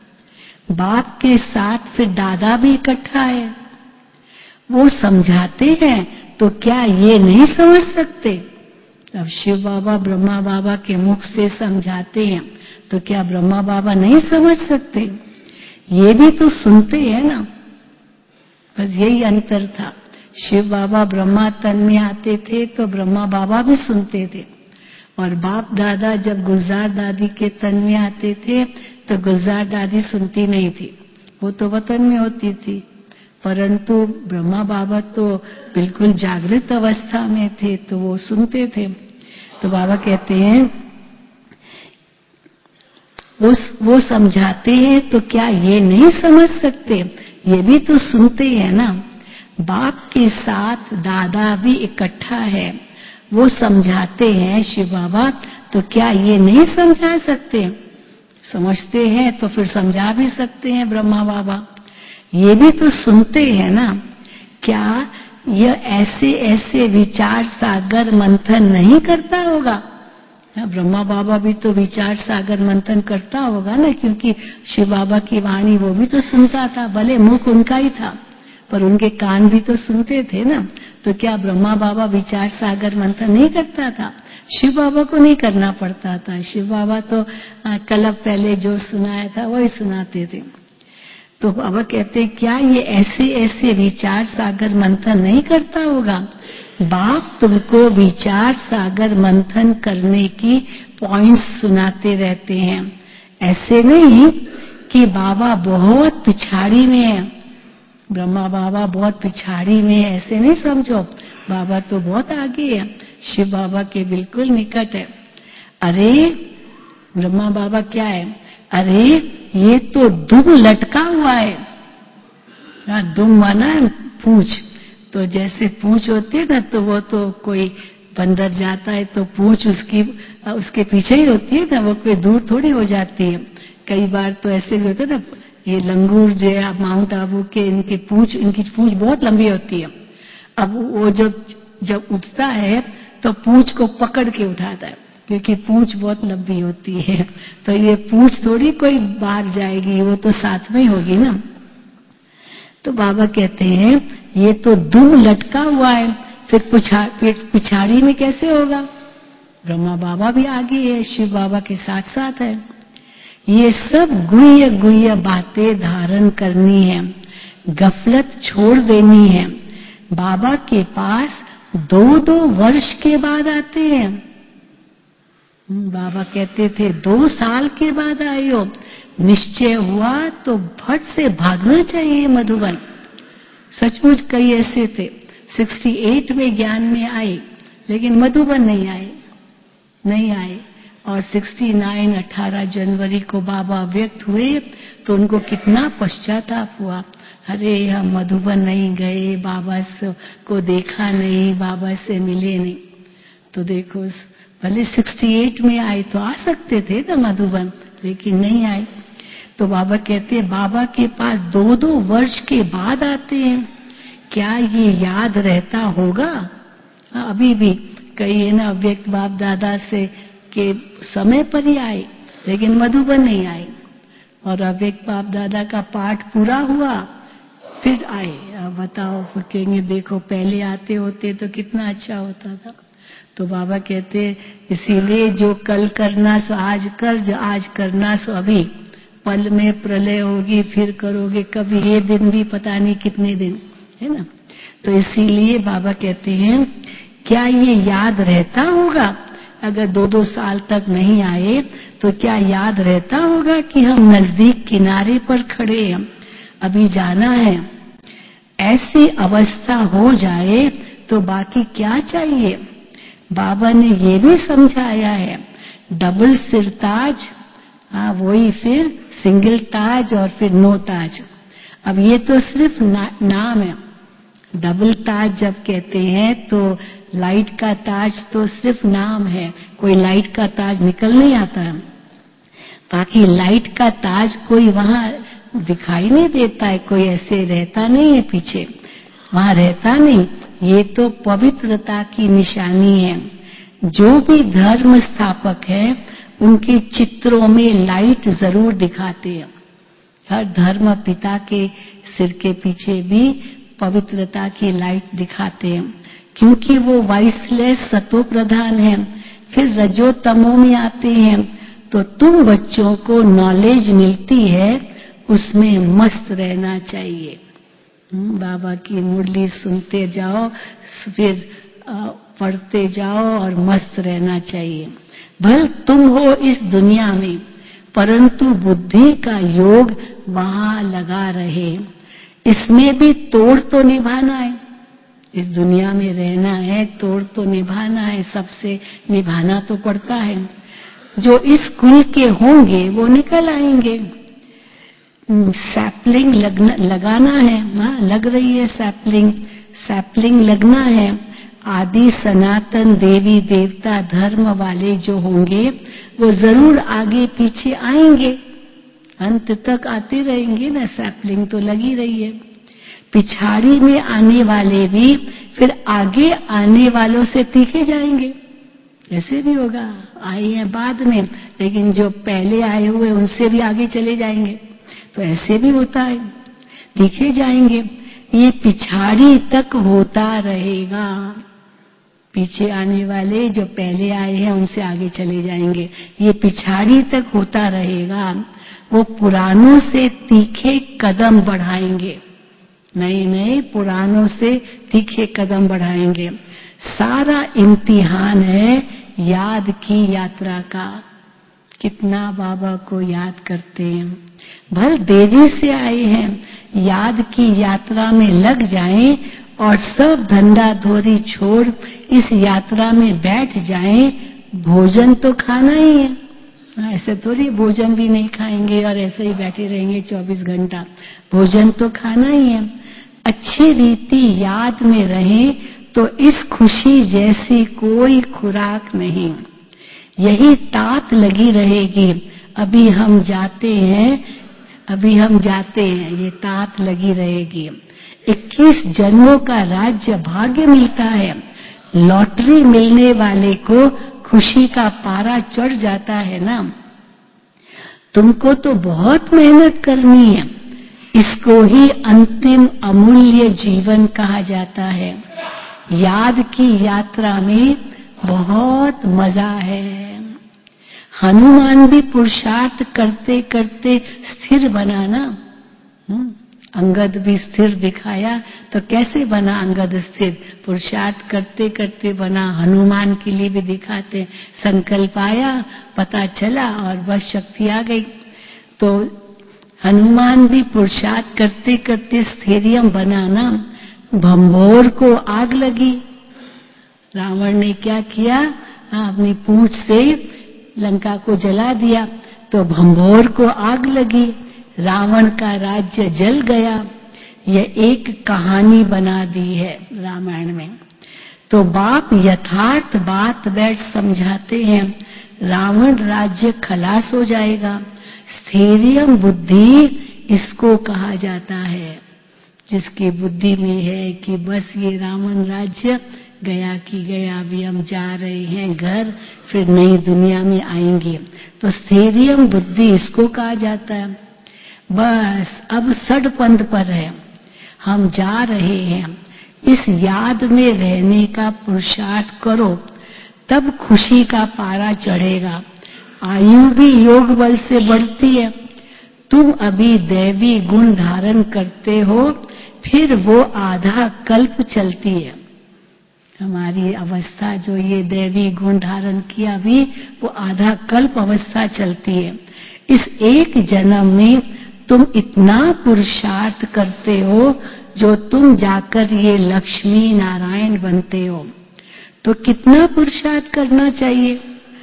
बाप के साथ फिर दादा भी इकट्ठा है। वो समझाते हैं तो क्या ये नहीं समझ सकते? अब शिव बाबा ब्रह्मा बाबा के मुख से समझाते हैं तो क्या ब्रह्मा बाबा नहीं समझ सकते? ये भी तो सुनते हैं ना। बस यही अंतर था। शिव बाबा ब्रह्मा तन में आते थे तो ब्रह्मा बाबा भी सुनते थे, और बाप दादा जब गुलजार दादी के तन में आते थे तो गुलजार दादी सुनती नहीं थी, वो तो वतन में होती थी। परंतु ब्रह्मा बाबा तो बिल्कुल जागृत अवस्था में थे तो वो सुनते थे। तो बाबा कहते हैं वो समझाते हैं तो क्या ये नहीं समझ सकते? ये भी तो सुनते हैं ना। बाप के साथ दादा भी इकट्ठा है, वो समझाते हैं शिव बाबा, तो क्या ये नहीं समझा सकते? समझते हैं तो फिर समझा भी सकते हैं ब्रह्मा बाबा। ये भी तो सुनते हैं ना, क्या यह ऐसे ऐसे विचार सागर मंथन नहीं करता होगा? ब्रह्मा बाबा भी तो विचार सागर मंथन करता होगा ना, क्योंकि शिव बाबा की वाणी वो भी तो सुनता था, भले मुख उनका ही था पर उनके कान भी तो सुनते थे ना। तो क्या ब्रह्मा बाबा विचार सागर मंथन नहीं करता था? शिव बाबा को नहीं करना पड़ता था, शिव बाबा तो कल पहले जो सुनाया था वही सुनाते थे। तो बाबा कहते क्या ये ऐसे ऐसे विचार सागर मंथन नहीं करता होगा? बाप तुमको विचार सागर मंथन करने की पॉइंट्स सुनाते रहते हैं। ऐसे नहीं कि बाबा बहुत पिछाड़ी में है, ब्रह्मा बाबा बहुत पिछाड़ी में है, ऐसे नहीं समझो। बाबा तो बहुत आगे है, शिव बाबा के बिल्कुल निकट है। अरे ब्रह्मा बाबा क्या है? अरे ये तो दुम लटका हुआ है। दुम माना पूंछ, तो जैसे पूंछ होती है ना, तो वो तो कोई बंदर जाता है तो पूंछ उसके पीछे ही होती है ना, वो कोई दूर थोड़ी हो जाती है। कई बार तो ऐसे भी होते ना, ये लंगूर जो है माउंट आबू के, इनकी पूंछ बहुत लंबी होती है। अब वो जब उठता है तो पूंछ को पकड़ के उठाता है, क्योंकि पूंछ बहुत लंबी होती है। तो ये पूंछ थोड़ी कोई बाहर जाएगी, वो तो साथ में ही होगी ना। तो बाबा कहते हैं ये तो दुम लटका हुआ है, फिर पिछाड़ी में कैसे होगा? ब्रह्मा बाबा भी आगे है, शिव बाबा के साथ साथ है। ये सब गुह्य गुह्य बातें धारण करनी है, गफलत छोड़ देनी है। बाबा के पास 2-2 वर्ष के बाद आते हैं। बाबा कहते थे 2 साल के बाद आए हो, निश्चय हुआ तो फट से भागना चाहिए मधुबन। सचमुच कई ऐसे थे 68 में ज्ञान में आए, लेकिन मधुबन नहीं आए। और 69 18 जनवरी को बाबा व्यक्त हुए तो उनको कितना पश्चाताप हुआ। अरे हम मधुबन नहीं गए, बाबा को देखा नहीं, बाबा से मिले नहीं। तो देखो भले 68 में आए तो आ सकते थे ना मधुबन, लेकिन नहीं आए। तो बाबा कहते हैं बाबा के पास 2-2 वर्ष के बाद आते हैं। क्या ये याद रहता होगा? अभी भी कई है ना, व्यक्त बाप दादा से के समय पर ही आए, लेकिन मधुबन नहीं आए। और अव्यक्त बाप दादा का पाठ पूरा हुआ फिर आए। अब बताओ, फिर कहेंगे देखो पहले आते होते तो कितना अच्छा होता था। तो बाबा कहते इसीलिए जो कल करना सो आज कर, जो आज करना सो अभी। पल में प्रलय होगी फिर करोगे कभी, ये दिन भी पता नहीं कितने दिन है ना। तो इसीलिए बाबा कहते हैं क्या ये याद रहता होगा? अगर 2-2 साल तक नहीं आए तो क्या याद रहता होगा कि हम नजदीक किनारे पर खड़े हैं, अभी जाना है। ऐसी अवस्था हो जाए तो बाकी क्या चाहिए? बाबा ने ये भी समझाया है, डबल सिरताज, वही फिर सिंगल ताज और फिर नो ताज। अब ये तो सिर्फ नाम है। डबल ताज जब कहते हैं तो लाइट का ताज तो सिर्फ नाम है, कोई लाइट का ताज निकल नहीं आता है। बाकी लाइट का ताज कोई वहां दिखाई नहीं देता है, कोई ऐसे रहता नहीं है पीछे, वहां रहता नहीं। ये तो पवित्रता की निशानी है। जो भी धर्म स्थापक है उनके चित्रों में लाइट जरूर दिखाते हैं। हर धर्म पिता के सिर के पीछे भी पवित्रता की लाइट दिखाते हैं, क्योंकि वो वाइसलेस सतो प्रधान है। फिर रजो तमो में आते हैं तो तुम बच्चों को नॉलेज मिलती है, उसमें मस्त रहना चाहिए। बाबा की मुरली सुनते जाओ, फिर पढ़ते जाओ और मस्त रहना चाहिए। भल तुम हो इस दुनिया में, परंतु बुद्धि का योग वहां लगा रहे। इसमें भी तोड़ तो निभाना है, इस दुनिया में रहना है, तोड़ तो निभाना है, सबसे निभाना तो पड़ता है। जो इस कुल के होंगे वो निकल आएंगे, सैपलिंग लगाना है। हाँ, लग रही है सैपलिंग लगना है। आदि सनातन देवी देवता धर्म वाले जो होंगे वो जरूर आगे पीछे आएंगे, अंत तक आते रहेंगे ना, सैपलिंग तो लगी रही है। पिछाड़ी में आने वाले भी फिर आगे आने वालों से तीखे जाएंगे, ऐसे भी होगा। आए हैं बाद में, लेकिन जो पहले आए हुए उनसे भी आगे चले जाएंगे, तो ऐसे भी होता है, तीखे जाएंगे। ये पिछाड़ी तक होता रहेगा। पीछे आने वाले जो पहले आए हैं उनसे आगे चले जाएंगे, ये पिछाड़ी तक होता रहेगा। वो पुरानों से तीखे कदम बढ़ाएंगे, नए नए पुरानों से तीखे कदम बढ़ाएंगे। सारा इम्तिहान है याद की यात्रा का। कितना बाबा को याद करते हैं, भल तेजी से आए हैं, याद की यात्रा में लग जाएं और सब धंधा धोरी छोड़ इस यात्रा में बैठ जाएं। भोजन तो खाना ही है, ऐसे थोड़ी भोजन भी नहीं खाएंगे और ऐसे ही बैठे रहेंगे 24 घंटा। भोजन तो खाना ही है। अच्छी रीति याद में रहें तो इस खुशी जैसी कोई खुराक नहीं। यही तात लगी रहेगी। अभी हम जाते हैं, ये तात लगी रहेगी। 21 जन्मों का राज्य भाग्य मिलता है। लॉटरी मिलने वाले को खुशी का पारा चढ़ जाता है ना। तुमको तो बहुत मेहनत करनी है। इसको ही अंतिम अमूल्य जीवन कहा जाता है। याद की यात्रा में बहुत मजा है। हनुमान भी पुरुषार्थ करते करते स्थिर बना ना। अंगद भी स्थिर दिखाया, तो कैसे बना अंगद स्थिर? पुरुषार्थ करते करते बना। हनुमान के लिए भी दिखाते, संकल्प आया, पता चला और बस शक्ति आ गई। तो हनुमान भी पुरुषार्थ करते करते स्थैर्य बनाना। भंभोर को आग लगी, रावण ने क्या किया? अपनी पूंछ से लंका को जला दिया, तो भंभोर को आग लगी, रावण का राज्य जल गया। यह एक कहानी बना दी है रामायण में। तो बाप यथार्थ बात बैठ समझाते हैं, रावण राज्य खलास हो जाएगा। स्थैर्य बुद्धि इसको कहा जाता है, जिसकी बुद्धि में है कि बस ये रावण राज्य गया कि गया, अभी हम जा रहे हैं घर, फिर नई दुनिया में आएंगे। तो स्थैर्य बुद्धि इसको कहा जाता है। बस अब सड़पंथ पर है, हम जा रहे हैं। इस याद में रहने का पुरुषार्थ करो, तब खुशी का पारा चढ़ेगा। आयु भी योग बल से बढ़ती है। तुम अभी दैवी गुण धारण करते हो, फिर वो आधा कल्प चलती है। हमारी अवस्था जो ये दैवी गुण धारण किया भी, वो आधा कल्प अवस्था चलती है। इस एक जन्म में तुम इतना पुरुषार्थ करते हो, जो तुम जाकर ये लक्ष्मी नारायण बनते हो। तो कितना पुरुषार्थ करना चाहिए?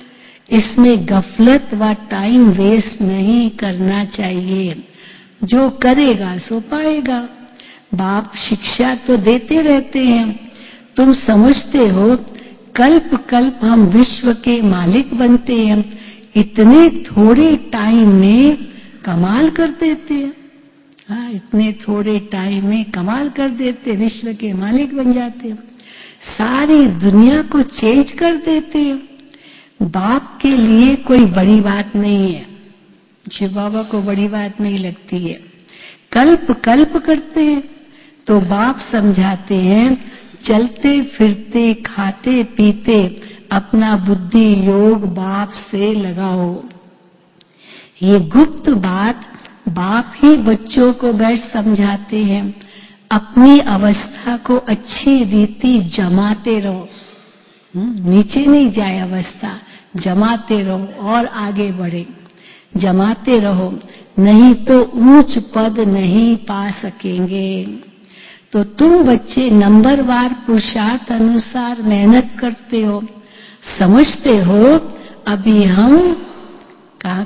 इसमें गफलत व टाइम वेस्ट नहीं करना चाहिए। जो करेगा सो पाएगा। बाप शिक्षा तो देते रहते हैं। तुम समझते हो कल्प कल्प हम विश्व के मालिक बनते हैं, इतने थोड़े टाइम में कमाल कर देते हैं। हाँ, इतने थोड़े टाइम में कमाल कर देते, विश्व के मालिक बन जाते हैं, सारी दुनिया को चेंज कर देते हैं। बाप के लिए कोई बड़ी बात नहीं है, शिव बाबा को बड़ी बात नहीं लगती है। कल्प कल्प करते हैं। तो बाप समझाते हैं, चलते फिरते खाते पीते अपना बुद्धि योग बाप से लगाओ। ये गुप्त बात बाप ही बच्चों को बैठ समझाते हैं। अपनी अवस्था को अच्छी रीति जमाते रहो, नीचे नहीं जाए अवस्था, जमाते रहो और आगे बढ़े। जमाते रहो, नहीं तो ऊंच पद नहीं पा सकेंगे। तो तुम बच्चे नंबरवार पुरुषार्थ अनुसार मेहनत करते हो, समझते हो अभी हम कहाँ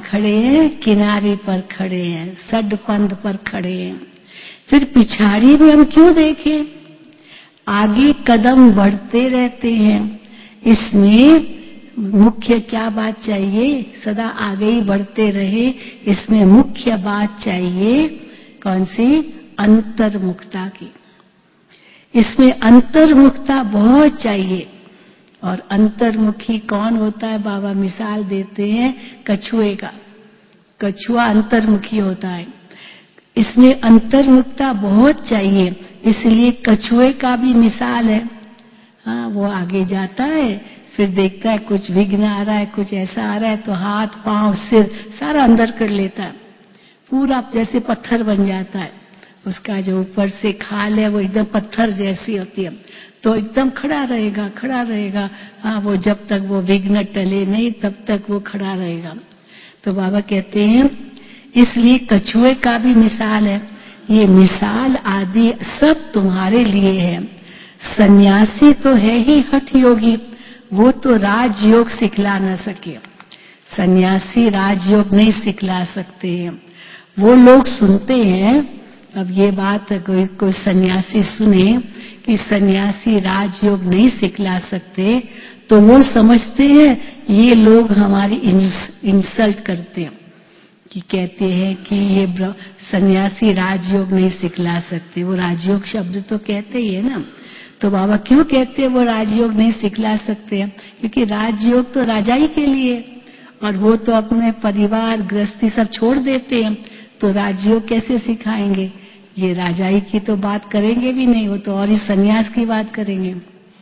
खड़े हैं, किनारे पर खड़े हैं, सडपंद पर खड़े हैं। फिर पिछाड़ी में हम क्यों देखें? आगे कदम बढ़ते रहते हैं। इसमें मुख्य क्या बात चाहिए? सदा आगे ही बढ़ते रहे। इसमें मुख्य बात चाहिए कौन सी? अंतर्मुखता की। इसमें अंतर्मुखता बहुत चाहिए। और अंतर्मुखी कौन होता है? बाबा मिसाल देते हैं कछुए का। कछुआ अंतर्मुखी होता है। इसमें अंतर्मुखता बहुत चाहिए, इसलिए कछुए का भी मिसाल है। हाँ, वो आगे जाता है, फिर देखता है कुछ विघ्न आ रहा है, कुछ ऐसा आ रहा है, तो हाथ पांव सिर सारा अंदर कर लेता है, पूरा जैसे पत्थर बन जाता है। उसका जो ऊपर से खाल है वो एकदम पत्थर जैसी होती है, तो एकदम खड़ा रहेगा, खड़ा रहेगा। हाँ, वो जब तक वो विघ्न टले नहीं तब तक वो खड़ा रहेगा। तो बाबा कहते हैं इसलिए कछुए का भी मिसाल है। ये मिसाल आदि सब तुम्हारे लिए है। सन्यासी तो है ही हठ योगी, वो तो राजयोग सिखला न सके। सन्यासी राजयोग नहीं सिखला सकते हैं। वो लोग सुनते हैं, अब ये बात कोई सन्यासी सुने कि सन्यासी राजयोग नहीं सिखला सकते, तो वो समझते हैं ये लोग हमारी इंसल्ट करते हैं, कि कहते हैं कि ये सन्यासी राजयोग नहीं सिखला सकते। वो राजयोग शब्द तो कहते ही है ना। तो बाबा क्यों कहते हैं वो राजयोग नहीं सिखला सकते हैं? क्योंकि राजयोग तो राजाई के लिए, और वो तो अपने परिवार गृहस्थी सब छोड़ देते हैं, तो राजयोग कैसे सिखाएंगे? ये राजाई की तो बात करेंगे भी नहीं, वो तो और ही सन्यास की बात करेंगे।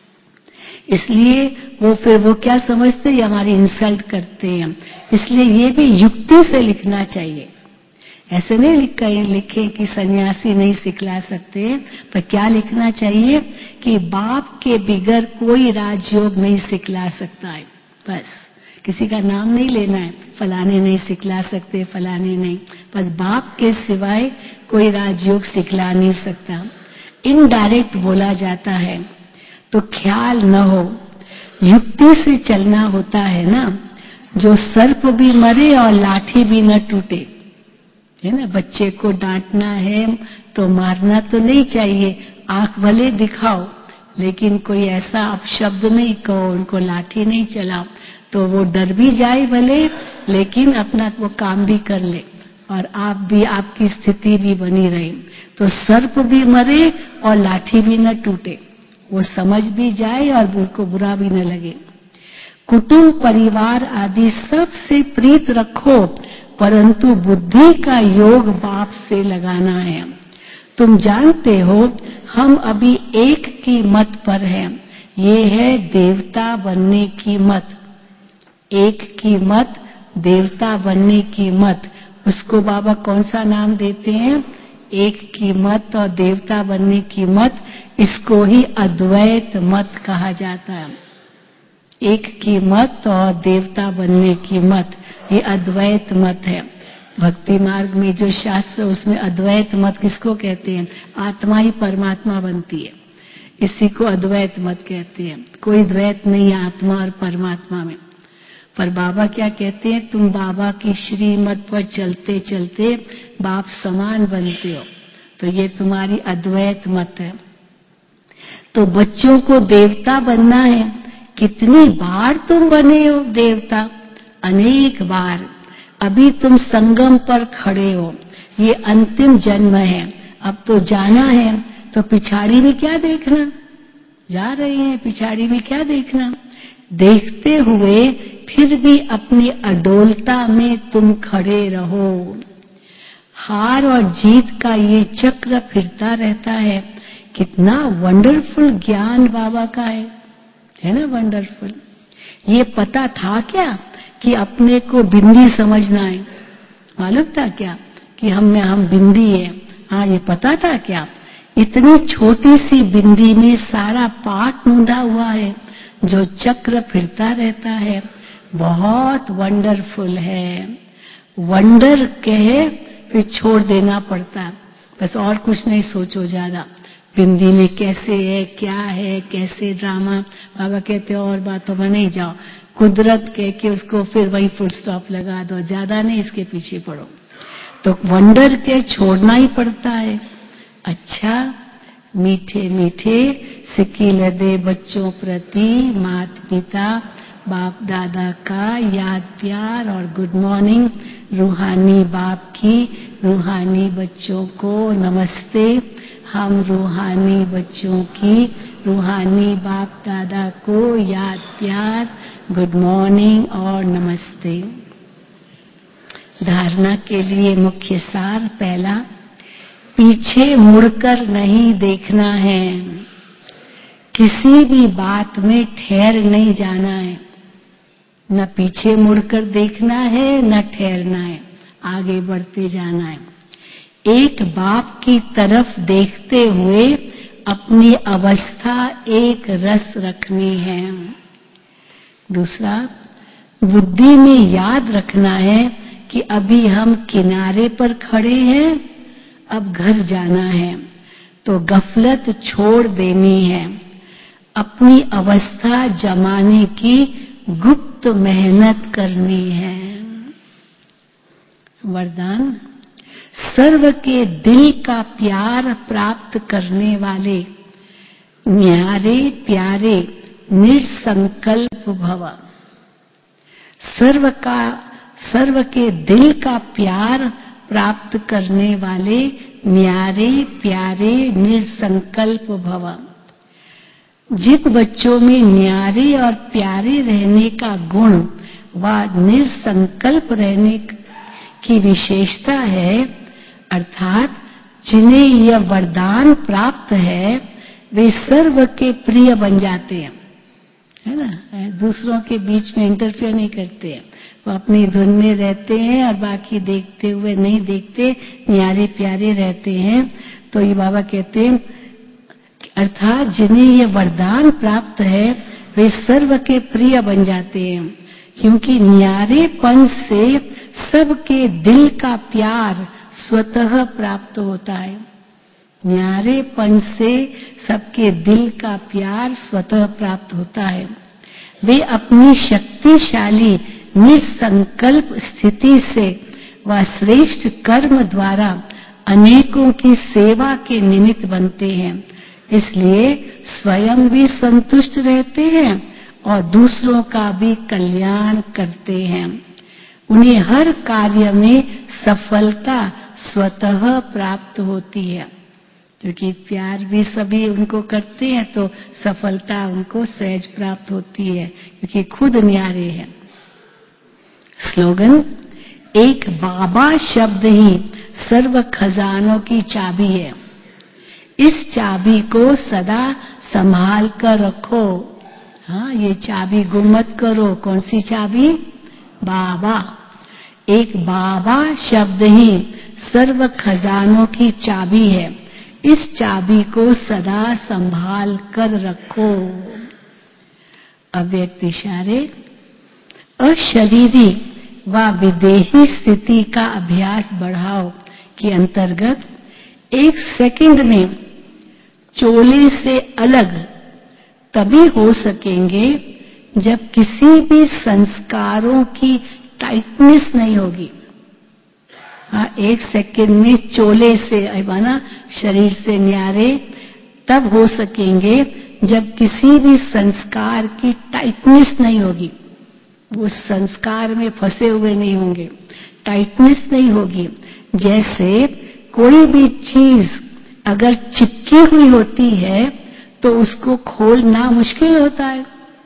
इसलिए वो क्या समझते हैं? हमारी इंसल्ट करते हैं। इसलिए ये भी युक्ति से लिखना चाहिए। ऐसे नहीं लिखें कि सन्यासी नहीं सिखला सकते, पर क्या लिखना चाहिए कि बाप के बिगर कोई राजयोग नहीं सिखला सकता है। बस किसी का नाम नहीं लेना है, फलाने नहीं सिखला सकते, फलाने नहीं, बस बाप के सिवाय कोई राजयोग सिखला नहीं सकता। इनडायरेक्ट बोला जाता है तो ख्याल न हो, युक्ति से चलना होता है ना। जो सर्प भी मरे और लाठी भी न टूटे, है ना। बच्चे को डांटना है तो मारना तो नहीं चाहिए, आंख भले दिखाओ, लेकिन कोई ऐसा अपशब्द नहीं कहो, उनको लाठी नहीं चलाओ, तो वो डर भी जाए भले, लेकिन अपना वो काम भी कर ले, और आप भी, आपकी स्थिति भी बनी रहे। तो सर्प भी मरे और लाठी भी न टूटे, वो समझ भी जाए और उसको बुरा भी न लगे। कुटुंब परिवार आदि सबसे प्रीत रखो, परंतु बुद्धि का योग बाप से लगाना है। तुम जानते हो हम अभी एक की मत पर हैं, ये है देवता बनने की मत। एक की मत, देवता बनने की मत। उसको बाबा कौन सा नाम देते हैं? एक की मत और देवता बनने की मत। इसको ही अद्वैत मत कहा जाता है। एक की मत और देवता बनने की मत, ये अद्वैत मत है। भक्ति मार्ग में जो शास्त्र, उसमें अद्वैत मत किसको कहते हैं? आत्मा ही परमात्मा बनती है, इसी को अद्वैत मत कहते हैं। कोई द्वैत नहीं है आत्मा और परमात्मा में। पर बाबा क्या कहते हैं? तुम बाबा की श्रीमत पर चलते चलते बाप समान बनते हो, तो ये तुम्हारी अद्वैत मत है। तो बच्चों को देवता बनना है। कितनी बार तुम बने हो देवता? अनेक बार। अभी तुम संगम पर खड़े हो, ये अंतिम जन्म है, अब तो जाना है, तो पिछाड़ी में क्या देखना? जा रहे हैं, पिछाड़ी में क्या देखना? देखते हुए फिर भी अपनी अडोलता में तुम खड़े रहो। हार और जीत का ये चक्र फिरता रहता है। कितना वंडरफुल ज्ञान बाबा का है ना, वंडरफुल। ये पता था क्या कि अपने को बिंदी समझना है? मालूम था क्या कि हम बिंदी है? हाँ, ये पता था क्या? इतनी छोटी सी बिंदी में सारा पाठ मूंढा हुआ है, जो चक्र फिरता रहता है। बहुत वंडरफुल है। वंडर कहे फिर छोड़ देना पड़ता है, बस और कुछ नहीं सोचो ज्यादा। बिंदी में कैसे है, क्या है, कैसे ड्रामा। बाबा कहते हैं और बातों में नहीं जाओ, कुदरत कह के उसको फिर वही फुल स्टॉप लगा दो, ज्यादा नहीं इसके पीछे पड़ो। तो वंडर के छोड़ना ही पड़ता है। अच्छा, मीठे मीठे सिक्की लदे बच्चों प्रति माता पिता बाप दादा का याद प्यार और गुड मॉर्निंग। रूहानी बाप की रूहानी बच्चों को नमस्ते। हम रूहानी बच्चों की रूहानी बाप दादा को याद प्यार गुड मॉर्निंग और नमस्ते। धारणा के लिए मुख्य सार पहला, पीछे मुड़कर नहीं देखना है। किसी भी बात में ठहर नहीं जाना है। न पीछे मुड़कर देखना है न ठहरना है, आगे बढ़ते जाना है। एक बाप की तरफ देखते हुए अपनी अवस्था एक रस रखनी है। दूसरा, बुद्धि में याद रखना है कि अभी हम किनारे पर खड़े हैं, अब घर जाना है, तो गफलत छोड़ देनी है। अपनी अवस्था जमाने की गुप्त मेहनत करनी है। वरदान, सर्व के दिल का प्यार प्राप्त करने वाले न्यारे प्यारे निसंकल्प भव। सर्व के दिल का प्यार प्राप्त करने वाले न्यारे प्यारे निसंकल्प भव। जिन बच्चों में न्यारे और प्यारे रहने का गुण व निसंकल्प रहने की विशेषता है, अर्थात जिन्हें यह वरदान प्राप्त है, वे सर्व के प्रिय बन जाते हैं, है ना। दूसरों के बीच में इंटरफेयर नहीं करते हैं, वो अपनी धुन में रहते हैं और बाकी देखते हुए नहीं देखते, न्यारे प्यारे रहते हैं। तो ये बाबा कहते हैं, अर्थात जिन्हें ये वरदान प्राप्त है वे सर्व के प्रिय बन जाते हैं, क्योंकि न्यारेपन से सबके दिल का प्यार स्वतः प्राप्त होता है। न्यारेपन से सबके दिल का प्यार स्वतः प्राप्त होता है। वे अपनी शक्तिशाली निसंकल्प स्थिति से व श्रेष्ठ कर्म द्वारा अनेकों की सेवा के निमित्त बनते हैं, इसलिए स्वयं भी संतुष्ट रहते हैं और दूसरों का भी कल्याण करते हैं। उन्हें हर कार्य में सफलता स्वतः प्राप्त होती है, क्योंकि प्यार भी सभी उनको करते हैं तो सफलता उनको सहज प्राप्त होती है, क्योंकि खुद न्यारे हैं। स्लोगन, एक बाबा शब्द ही सर्व खजानों की चाबी है। इस चाबी को सदा संभाल कर रखो। हाँ, ये चाबी गुम मत करो। कौन सी चाबी? बाबा। एक बाबा शब्द ही सर्व खजानों की चाबी है। इस चाबी को सदा संभाल कर रखो। अव्यक्त इशारे, अशरीरी व विदेही स्थिति का अभ्यास बढ़ाओ के अंतर्गत 1 सेकंड में चोले से अलग तभी हो सकेंगे जब किसी भी संस्कारों की टाइटनेस नहीं होगी। हाँ, 1 सेकंड में चोले से माना शरीर से न्यारे तब हो सकेंगे जब किसी भी संस्कार की टाइटनेस नहीं होगी। वो संस्कार में फंसे हुए नहीं होंगे, टाइटनेस नहीं होगी। जैसे कोई भी चीज अगर चिपकी हुई होती है तो उसको खोलना मुश्किल होता है।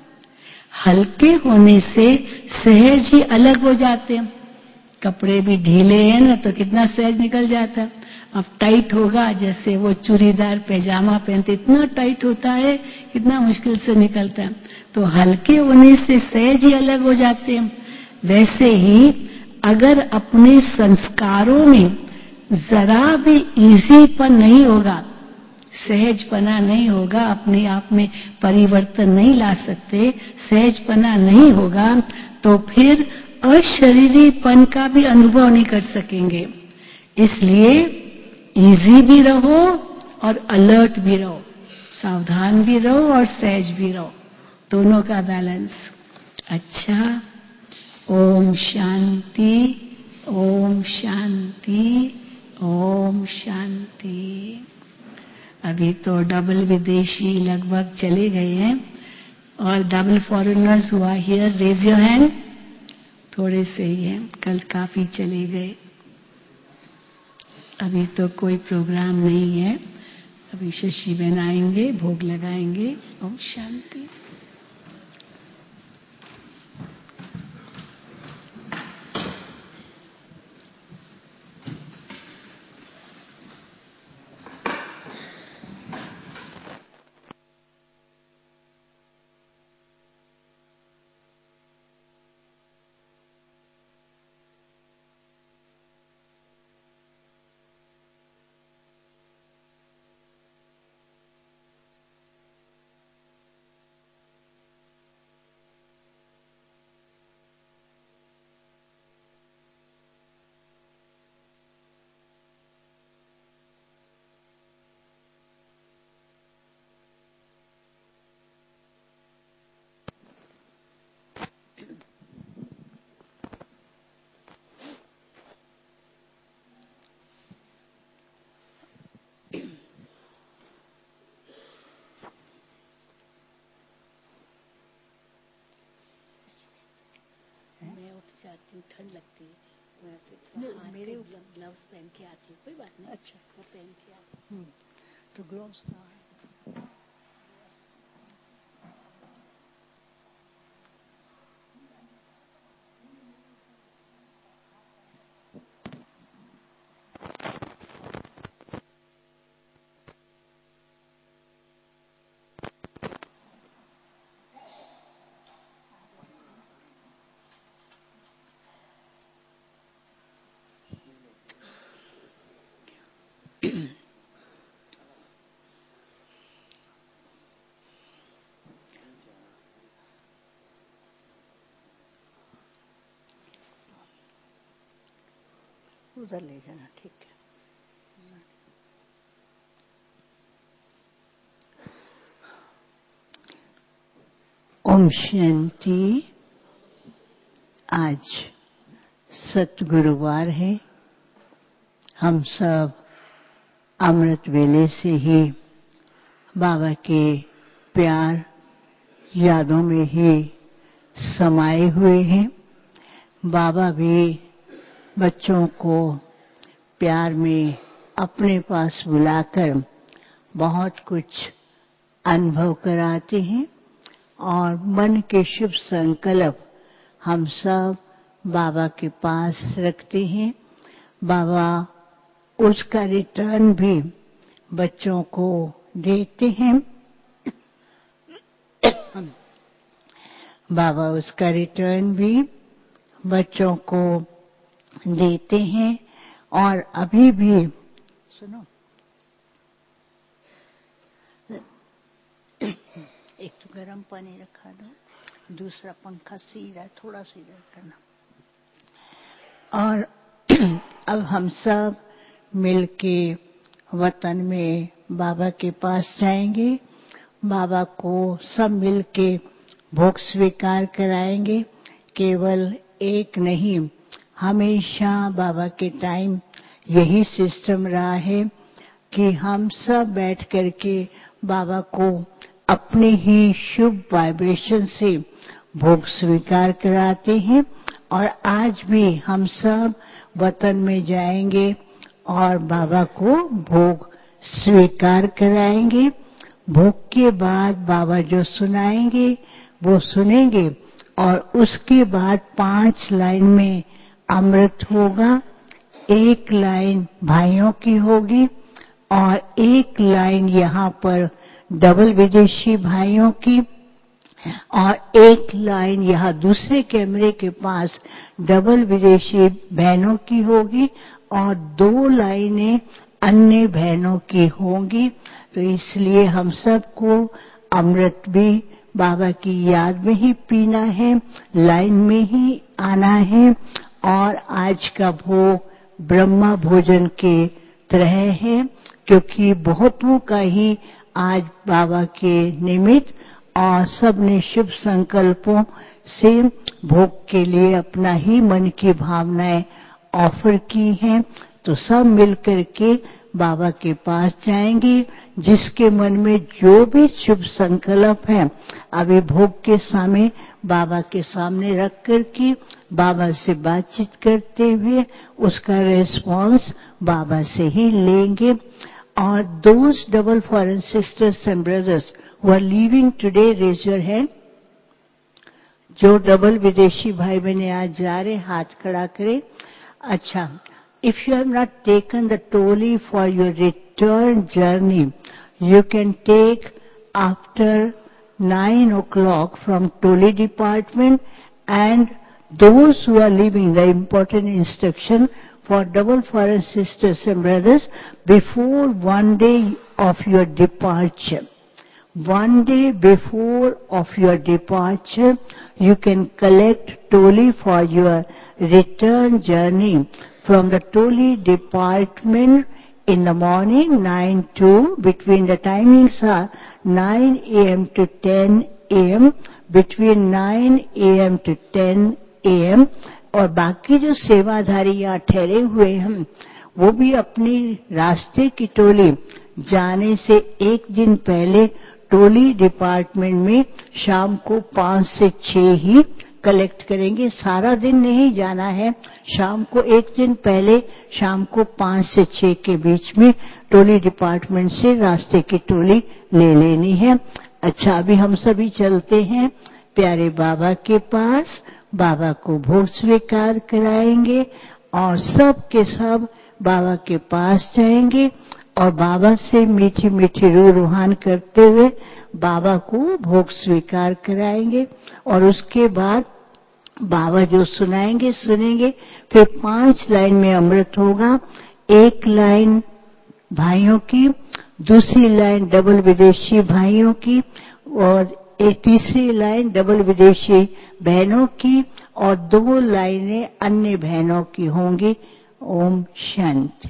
हल्के होने से सहज ही अलग हो जाते हैं। कपड़े भी ढीले हैं ना तो कितना सहज निकल जाता है। अब टाइट होगा, जैसे वो चूड़ीदार पैजामा पहनते, इतना टाइट होता है, कितना मुश्किल से निकलता है। तो हल्के होने से सहज ही अलग हो जाते हैं। वैसे ही अगर अपने संस्कारों में जरा भी इजीपन नहीं होगा, सहजपना नहीं होगा, अपने आप में परिवर्तन नहीं ला सकते, सहजपना नहीं होगा, तो फिर अशरीरीपन का भी अनुभव नहीं कर सकेंगे। इसलिए इजी भी रहो और अलर्ट भी रहो, सावधान भी रहो और सहज भी रहो, दोनों का बैलेंस। अच्छा, ओम शांति, ओम शांति, ओम शांति। अभी तो डबल विदेशी लगभग चले गए हैं और डबल फॉरेनर्स हुआ हियर, रेज योर हैंड। थोड़े से ही हैं, कल काफी चले गए। अभी तो कोई प्रोग्राम नहीं है। अभी शशि बहन आएंगे, भोग लगाएंगे। ओम शांति। मैं उठ जाती हूँ, ठंड लगती है। मैं फिर मेरे ग्लव्स पहन के आती हूँ, कोई बात नहीं। अच्छा, वो पहन के आती हूँ। तो ग्लव्स कहाँ है? उधर ले जाना, ठीक है। ओम शांति। आज सतगुरुवार है। हम सब अमृत वेले से ही बाबा के प्यार यादों में ही समाये हुए हैं। बाबा भी बच्चों को प्यार में अपने पास बुलाकर बहुत कुछ अनुभव कराते हैं और मन के शुभ संकल्प हम सब बाबा के पास रखते हैं। बाबा उसका रिटर्न भी बच्चों को देते हैं। बाबा उसका रिटर्न भी बच्चों को देते हैं। और अभी भी सुनो, एक तो गर्म पानी रखा दो, दूसरा पंखा सीधा, थोड़ा सीधा करना। और अब हम सब मिलके वतन में बाबा के पास जाएंगे। बाबा को सब मिलके भोग स्वीकार कराएंगे। केवल एक नहीं, हमेशा बाबा के टाइम यही सिस्टम रहा है कि हम सब बैठ करके बाबा को अपने ही शुभ वाइब्रेशन से भोग स्वीकार कराते हैं। और आज भी हम सब वतन में जाएंगे और बाबा को भोग स्वीकार कराएंगे। भोग के बाद बाबा जो सुनाएंगे वो सुनेंगे और उसके बाद 5 लाइन में अमृत होगा। 1 लाइन भाइयों की होगी और 1 लाइन यहाँ पर डबल विदेशी भाइयों की और 1 लाइन यहाँ दूसरे कैमरे के पास डबल विदेशी बहनों की होगी और 2 लाइनें अन्य बहनों की होंगी। तो इसलिए हम सबको अमृत भी बाबा की याद में ही पीना है, लाइन में ही आना है। और आज का भोग ब्रह्मा भोजन के तरह है, क्योंकि बहुतों का ही आज बाबा के निमित्त और सबने शुभ संकल्पों से भोग के लिए अपना ही मन की भावनाएं ऑफर की हैं, तो सब मिलकर के बाबा के पास जाएंगे। जिसके मन में जो भी शुभ संकल्प है अभी भोग के समय बाबा के सामने रख करके बाबा से बातचीत करते हुए उसका रेस्पॉन्स बाबा से ही लेंगे। और those double foreign sisters and brothers who are leaving today, raise your hand. जो डबल विदेशी भाई बहने आज जा रहे, हाथ खड़ा करें। अच्छा, if you have not taken the toli for your return journey, you can take after 9 o'clock from toli department, and those who are leaving, the important instruction for double foreign sisters and brothers, before one day of your departure, one day before of your departure, you can collect toli for your return journey from the toli department in the morning 9 to, between the timings are 9 a.m. to 10 a.m., between 9 a.m. to 10 a.m. और बाकी जो सेवाधारी यहाँ ठहरे हुए हैं वो भी अपनी रास्ते की टोली जाने से एक दिन पहले टोली डिपार्टमेंट में शाम को 5 से 6 ही कलेक्ट करेंगे। सारा दिन नहीं जाना है, शाम को एक दिन पहले शाम को 5 से 6 के बीच में टोली डिपार्टमेंट से रास्ते की टोली ले लेनी है। अच्छा, अभी हम सभी चलते हैं प्यारे बाबा के पास, बाबा को भोग स्वीकार कराएंगे और सब के सब बाबा के पास जाएंगे और बाबा से मीठी मीठी रूह रुहान करते हुए बाबा को भोग स्वीकार कराएंगे। और उसके बाद बाबा जो सुनाएंगे सुनेंगे। फिर 5 लाइन में अमृत होगा। एक लाइन भाइयों की, दूसरी लाइन डबल विदेशी भाइयों की, और एक तीसरी लाइन डबल विदेशी बहनों की, और 2 लाइनें अन्य बहनों की होंगी। ओम शांति।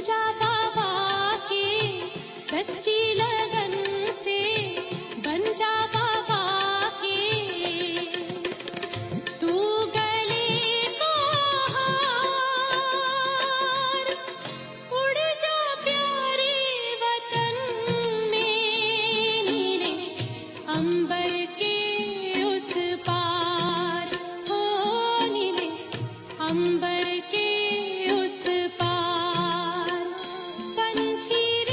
जा बाबा के सच्ची लगन से, बन जा बाबा के तू गले का हार, उड़ जा प्यारे वतन में, नीले अंबर के उस पार, हो नीले अंबर के उस पार। पंछी रे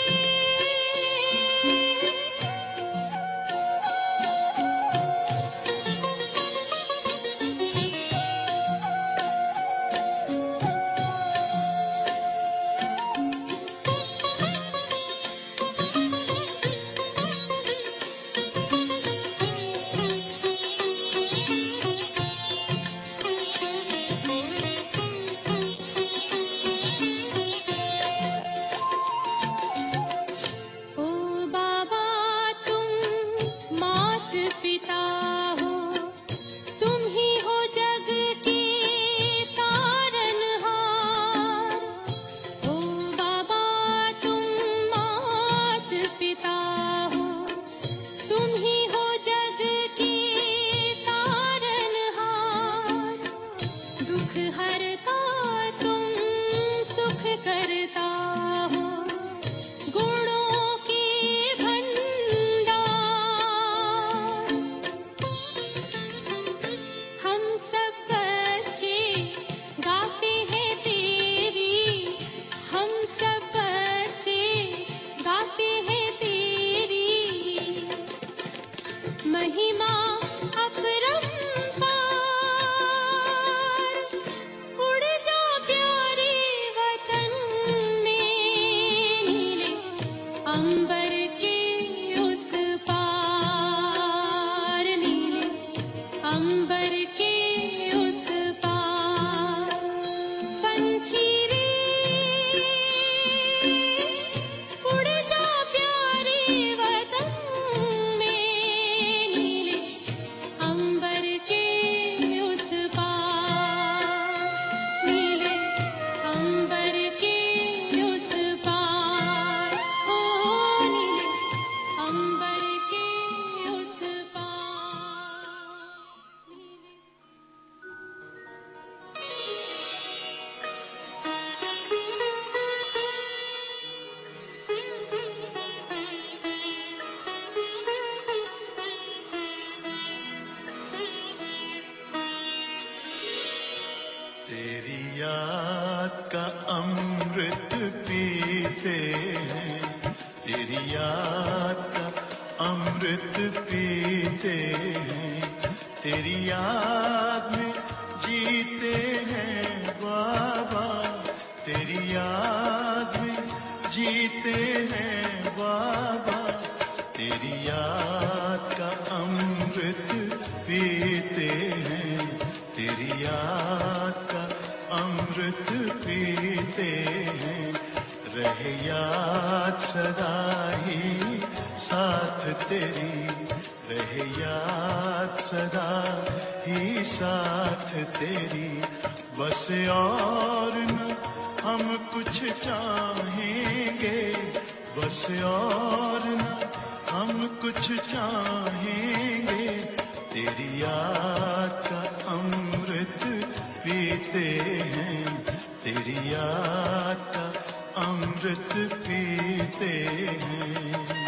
ओ बाबा तुम मात पिता हो, तुम ही हो जग के तारनहार। ओ बाबा तुम मात पिता हो, तुम ही हो जग के तारनहार। दुख हरता तुम सुख करता हो, गुणों के भंडार। हम सब बच्चे गाते हैं तेरी, हम सब बच्चे गाते हैं तेरी महिमा अपरंपार। उड़ जा प्यारे वतन में, नीले अंबर के उस पार, नीले अंबर के उस पार। पंछी रे उड़ जा प्यारे वतन में, नीले अंबर के उस पार, नीले अंबर के उस पार, हो नीले अंबर के उस पार, नीले। तेरी याद का अमृत पीते हैं, तेरी याद का अमृत पीते हैं, तेरी याद में जीते हैं बाबा, तेरी याद में जीते हैं बाबा, तेरी याद का अमृत पीते हैं, तेरी याद का अमृत पीते हैं। रहे याद सदा ही साथ तेरी, रहे याद सदा ही साथ तेरी। बस और न हम कुछ चाहेंगे, बस और न हम कुछ चाहेंगे, तेरी याद का अमृत पीते हैं, तेरी याद का अमृत पीते हैं।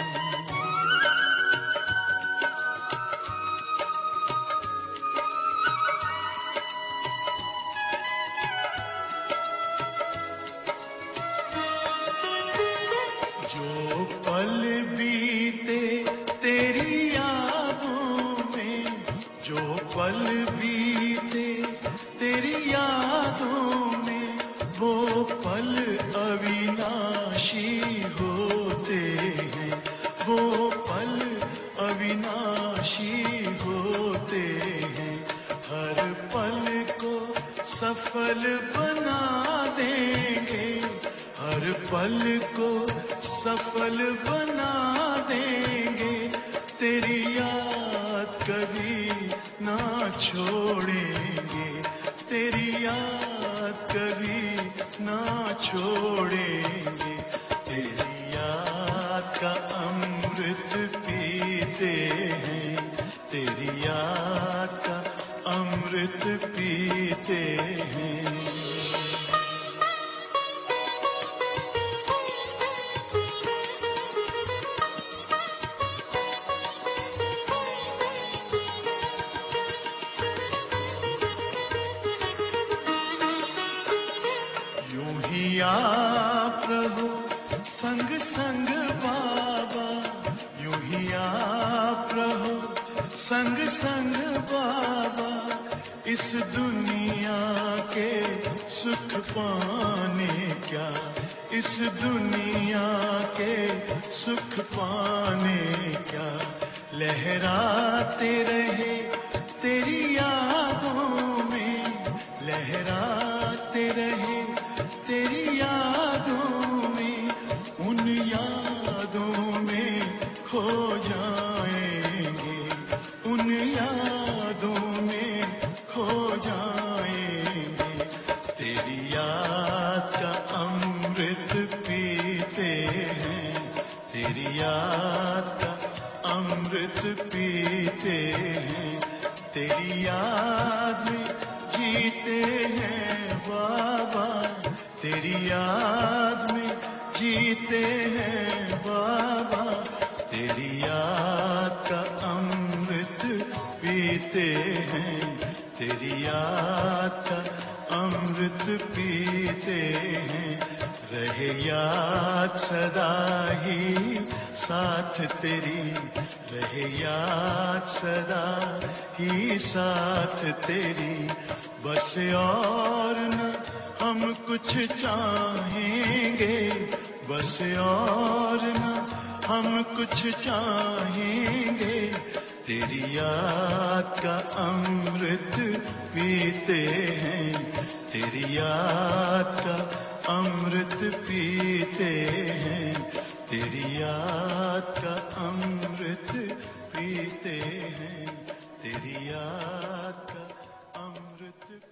जो पल बीते तेरी यादों में, जो पल बीते तेरी यादों में, वो पल अविनाशी होते हैं, वो पल अविनाशी होते हैं। हर पल को सफल बना देंगे, हर पल को सफल बना देंगे, तेरी याद कभी ना छोड़ेंगे, तेरी याद कभी ना छोड़ेंगे। अमृत पीते हैं। यूं ही आप रहो संग संग बाबा, यूं ही आप रहो संग संग बाबा, इस दुनिया के सुख पाने क्या, इस दुनिया के सुख पाने क्या, लहराते रहे तेरी यादों में, लहराते रहे तेरी यादों में, उन यादों में खो जाएंगे, उन यादों में खो जाएंगे। तेरी याद का अमृत पीते हैं, तेरी याद का अमृत पीते हैं, तेरी याद में जीते हैं बाबा, तेरी याद में जीते हैं बाबा, तेरी याद का अमृत पीते हैं, तेरी याद का अमृत पीते हैं। रहे याद सदा ही साथ तेरी, रहे याद सदा ही साथ तेरी, बस और न हम कुछ चाहेंगे, बस और न हम कुछ चाहेंगे, तेरी याद का अमृत पीते हैं, तेरी याद का अमृत पीते हैं, तेरी याद का अमृत पीते हैं, तेरी याद का अमृत पीते।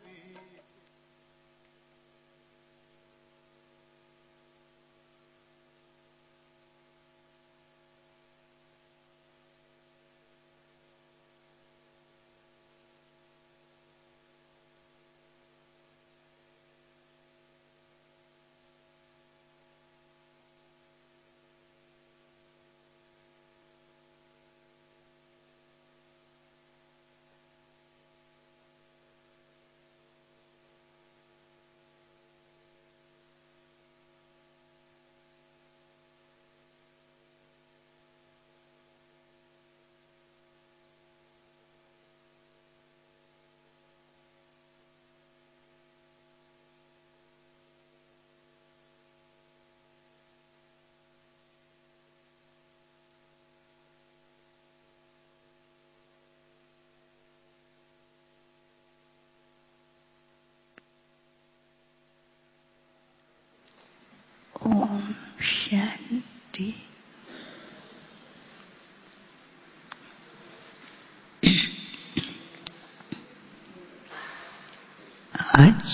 ओम शांति। आज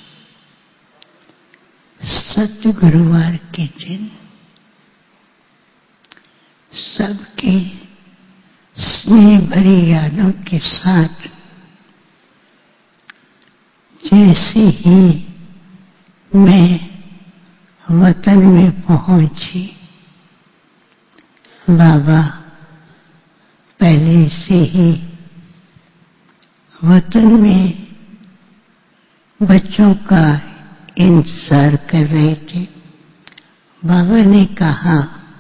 सत्य गुरुवार के दिन सबके स्नेह भरी यादों के साथ जैसे ही मैं वतन में पहुंची, बाबा पहले से ही वतन में बच्चों का इंतजार कर रहे थे। बाबा ने कहा,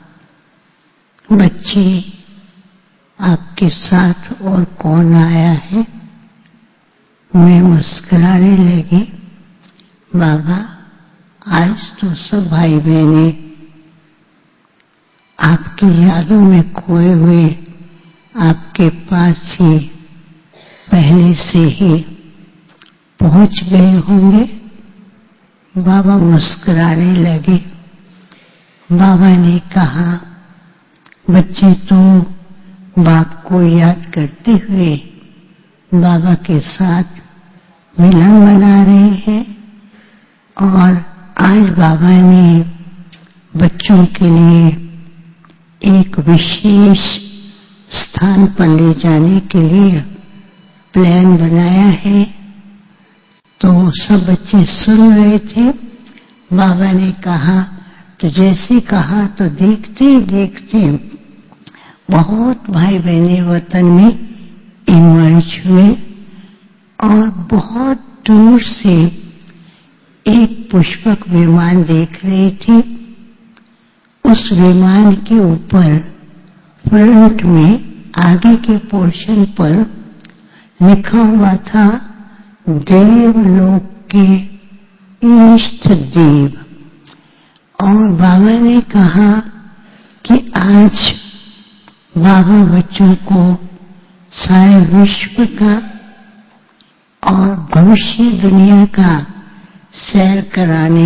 बच्चे आपके साथ और कौन आया है? मैं मुस्कुराने लगी। बाबा, आज तो सब भाई बहने आपकी यादों में खोए हुए आपके पास ही पहले से ही पहुंच गए होंगे। बाबा मुस्कुराने लगे। बाबा ने कहा, बच्चे तो बाप को याद करते हुए बाबा के साथ मिलन मना रहे हैं और आज बाबा ने बच्चों के लिए एक विशेष स्थान पर ले जाने के लिए प्लान बनाया है। तो सब बच्चे सुन रहे थे। बाबा ने कहा, तो जैसे कहा तो देखते देखते बहुत भाई बहने वतन में इमर्ज हुए और बहुत दूर से एक पुष्पक विमान देख रही थी। उस विमान के ऊपर फ्रंट में आगे के पोर्शन पर लिखा हुआ था देवलोक के इष्ट देव। और बाबा ने कहा कि आज बाबा बच्चों को सारे विश्व का और भविष्य दुनिया का सैर कराने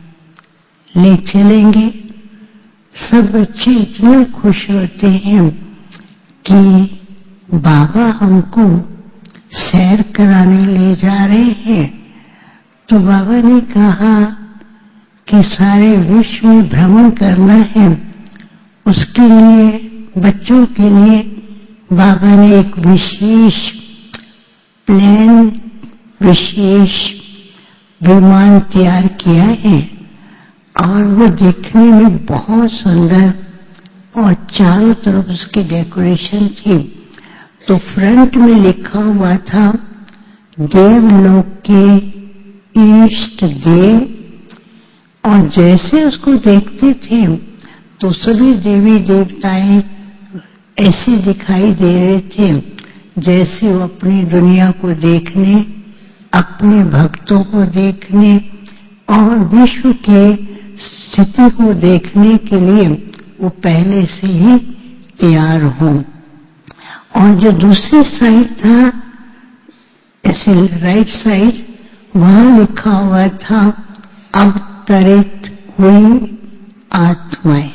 ले चलेंगे। सब बच्चे इतने खुश होते हैं कि बाबा हमको सैर कराने ले जा रहे हैं। तो बाबा ने कहा कि सारे विश्व में भ्रमण करना है, उसके लिए बच्चों के लिए बाबा ने एक विशेष प्लान, विशेष विमान तैयार किया है और वो देखने में बहुत सुंदर और चारों तरफ उसकी डेकोरेशन थी। तो फ्रंट में लिखा हुआ था देवलोक के इष्ट देव। और जैसे उसको देखते थे तो सभी देवी देवताएं ऐसे दिखाई दे रहे थे जैसे वो अपनी दुनिया को देखने, अपने भक्तों को देखने और विश्व के स्थिति को देखने के लिए वो पहले से ही तैयार हों। और जो दूसरी साइड था, ऐसे राइट साइड, वहां लिखा हुआ था अवतरित हुई आत्माएं।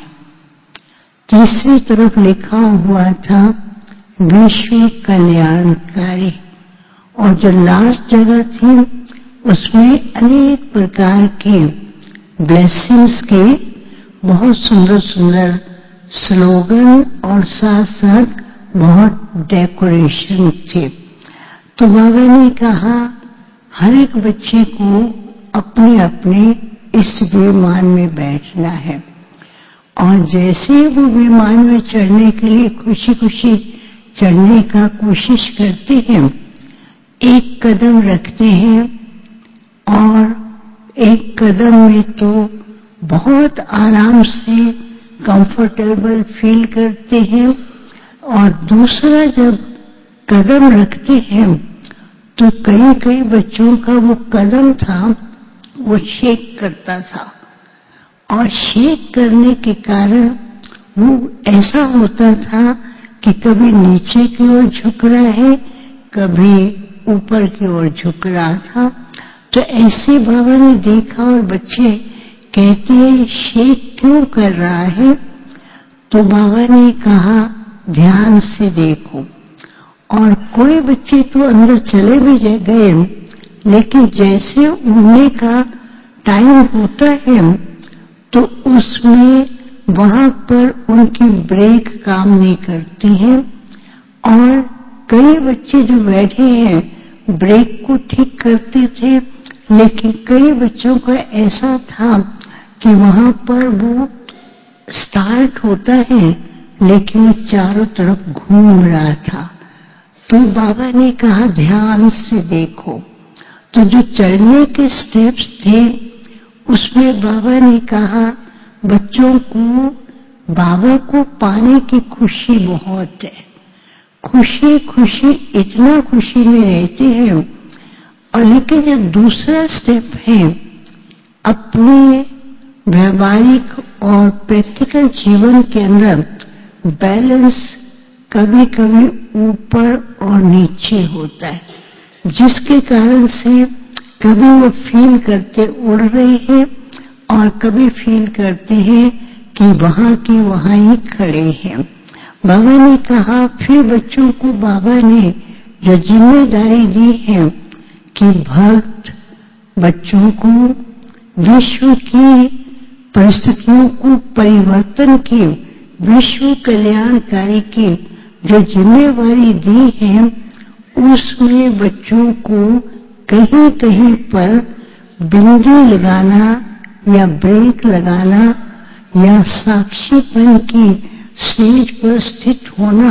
तीसरी तरफ लिखा हुआ था विश्व कल्याणकारी। और जो लास्ट जगह थी उसमें अनेक प्रकार के ब्लेसिंग्स के बहुत सुंदर सुंदर स्लोगन और साथ साथ बहुत डेकोरेशन थे। तो बाबा ने कहा हर एक बच्चे को अपने अपने इस विमान में बैठना है। और जैसे वो विमान में चढ़ने के लिए खुशी खुशी चढ़ने का कोशिश करते हैं, एक कदम रखते हैं और एक कदम में तो बहुत आराम से कंफर्टेबल फील करते हैं और दूसरा जब कदम रखते हैं तो कई कई बच्चों का वो कदम था वो शेक करता था। और शेक करने के कारण वो ऐसा होता था कि कभी नीचे की ओर झुक रहा है, कभी ऊपर की ओर झुक रहा था। तो ऐसे बाबा ने देखा और बच्चे कहते हैं शेक क्यों कर रहा है? तो बाबा ने कहा ध्यान से देखो। और कोई बच्चे तो अंदर चले भी गए, लेकिन जैसे उड़ने का टाइम होता है तो उसमें वहां पर उनकी ब्रेक काम नहीं करती है। और कई बच्चे जो बैठे हैं ब्रेक को ठीक करते थे, लेकिन कई बच्चों का ऐसा था कि वहां पर वो स्टार्ट होता है लेकिन वो चारों तरफ घूम रहा था। तो बाबा ने कहा ध्यान से देखो। तो जो चढ़ने के स्टेप्स थे उसमें बाबा ने कहा बच्चों को बाबा को पाने की खुशी बहुत है, खुशी खुशी इतना खुशी में रहते हैं। और लेकिन जो दूसरा स्टेप है अपने व्यवहारिक और प्रैक्टिकल जीवन के अंदर बैलेंस कभी कभी ऊपर और नीचे होता है, जिसके कारण से कभी वो फील करते उड़ रहे हैं और कभी फील करते हैं कि वहां के वहां ही खड़े हैं। बाबा ने कहा फिर बच्चों को बाबा ने जो जिम्मेदारी दी है कि भक्त बच्चों को विश्व की परिस्थितियों को परिवर्तन की, विश्व कल्याणकारी की जो जिम्मेवारी दी है उसमें बच्चों को कहीं कहीं पर बिंदी लगाना या ब्रेक लगाना या साक्षीपन की स्टेज पर स्थित होना,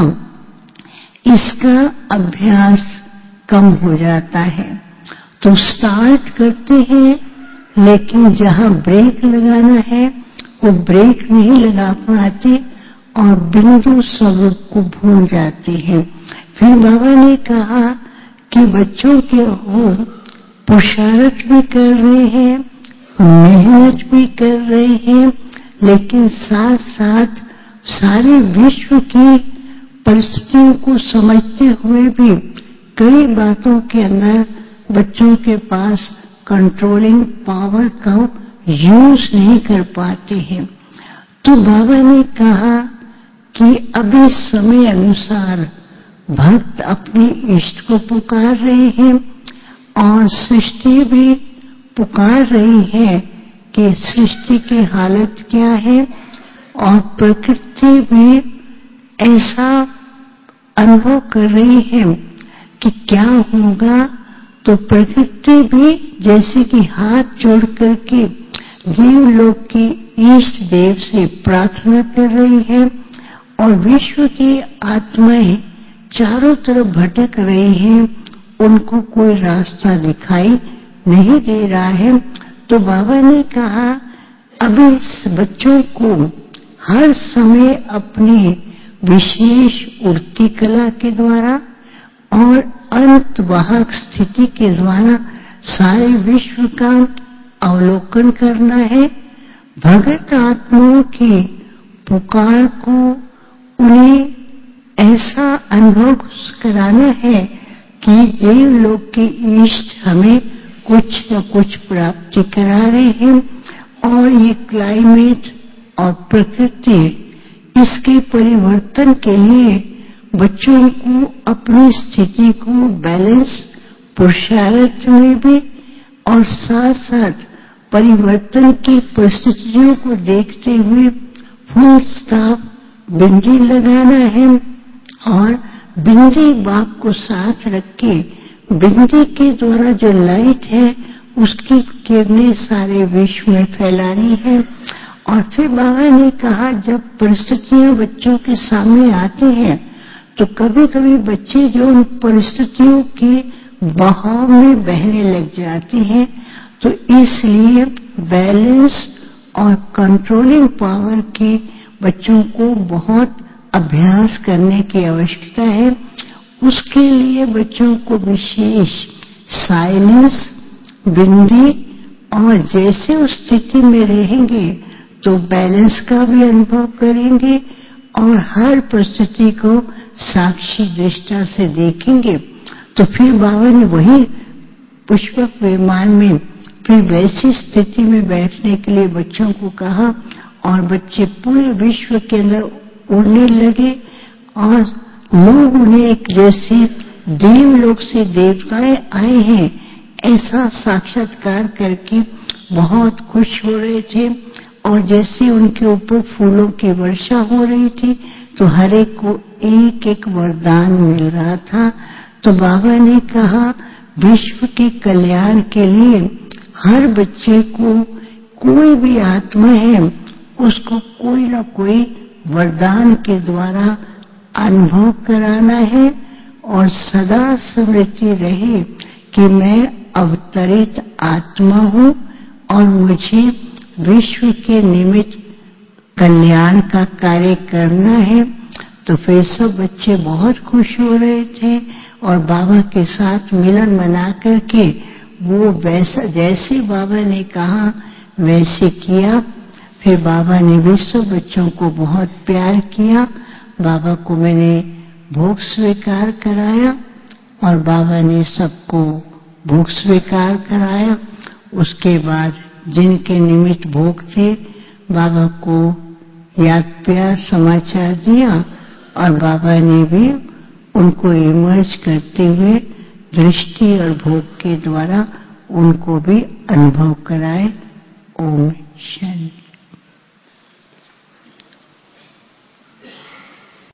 इसका अभ्यास कम हो जाता है। तो स्टार्ट करते हैं, लेकिन जहां ब्रेक लगाना है वो ब्रेक नहीं लगा पाते और बिंदु स्वरूप को भूल जाते हैं। फिर बाबा ने कहा कि बच्चों के ओर पुरुषार्थ भी कर रहे हैं, मेहनत भी कर रहे हैं, लेकिन साथ साथ सारे विश्व की परिस्थितियों को समझते हुए भी कई बातों के अंदर बच्चों के पास कंट्रोलिंग पावर का यूज नहीं कर पाते हैं। तो बाबा ने कहा कि अभी समय अनुसार भक्त अपने इष्ट को पुकार रहे हैं और सृष्टि भी पुकार रही है कि सृष्टि की हालत क्या है, और प्रकृति भी ऐसा अनुभव कर रही है कि क्या होगा। तो प्रकृति भी जैसे कि हाथ जोड़ करके देवलोक की इष्ट देव से प्रार्थना कर रही है और विश्व की आत्माएं चारों तरफ भटक रही हैं, उनको कोई रास्ता दिखाई नहीं दे रहा है। तो बाबा ने कहा अभी बच्चों को हर समय अपनी विशेष उड़ती कला के द्वारा और अंतवाहक स्थिति के द्वारा सारे विश्व का अवलोकन करना है। भगत आत्माओं की पुकार को उन्हें ऐसा अनुभव कराना है कि देवलोक के इष्ट हमें कुछ न कुछ प्राप्ति करा रहे हैं और ये क्लाइमेट और प्रकृति, इसके परिवर्तन के लिए बच्चों को अपनी स्थिति को बैलेंस पुरुषार्थ में भी और साथ साथ परिवर्तन की परिस्थितियों को देखते हुए फुल स्टॉप बिंदी लगाना है और बिंदी बाप को साथ रख के बिंदी के द्वारा जो लाइट है उसकी किरणें सारे विश्व में फैलानी है। और फिर बाबा ने कहा जब परिस्थितियां बच्चों के सामने आती हैं तो कभी कभी बच्चे जो उन परिस्थितियों के बहाव में बहने लग जाते हैं, तो इसलिए बैलेंस और कंट्रोलिंग पावर के बच्चों को बहुत अभ्यास करने की आवश्यकता है। उसके लिए बच्चों को विशेष साइलेंस, बिंदी और जैसे उस स्थिति में रहेंगे तो बैलेंस का भी अनुभव करेंगे और हर परिस्थिति को साक्षी दृष्टा से देखेंगे। तो फिर बाबा ने वही पुष्पक विमान में फिर वैसी स्थिति में बैठने के लिए बच्चों को कहा और बच्चे पूरे विश्व के अंदर उड़ने लगे और लोग उन्हें एक जैसे देवलोक से देवताएं आए हैं ऐसा साक्षात्कार करके बहुत खुश हो रहे थे। और जैसे उनके ऊपर फूलों की वर्षा हो रही थी तो हर एक को एक एक वरदान मिल रहा था। तो बाबा ने कहा विश्व के कल्याण के लिए हर बच्चे को, कोई भी आत्मा है उसको कोई न कोई वरदान के द्वारा अनुभव कराना है और सदा स्मृति रहे कि मैं अवतरित आत्मा हूँ और मुझे विश्व के निमित्त कल्याण का कार्य करना है। तो फिर सब बच्चे बहुत खुश हो रहे थे और बाबा के साथ मिलन मना करके वो वैसा जैसे बाबा ने कहा वैसे किया। फिर बाबा ने भी सब बच्चों को बहुत प्यार किया। बाबा को मैंने भोग स्वीकार कराया और बाबा ने सबको भोग स्वीकार कराया। उसके बाद जिनके निमित्त भोग थे बाबा को याद प्यार समाचार दिया और बाबा ने भी उनको इमर्ज करते हुए दृष्टि और भोग के द्वारा उनको भी अनुभव कराए। ओम शांति।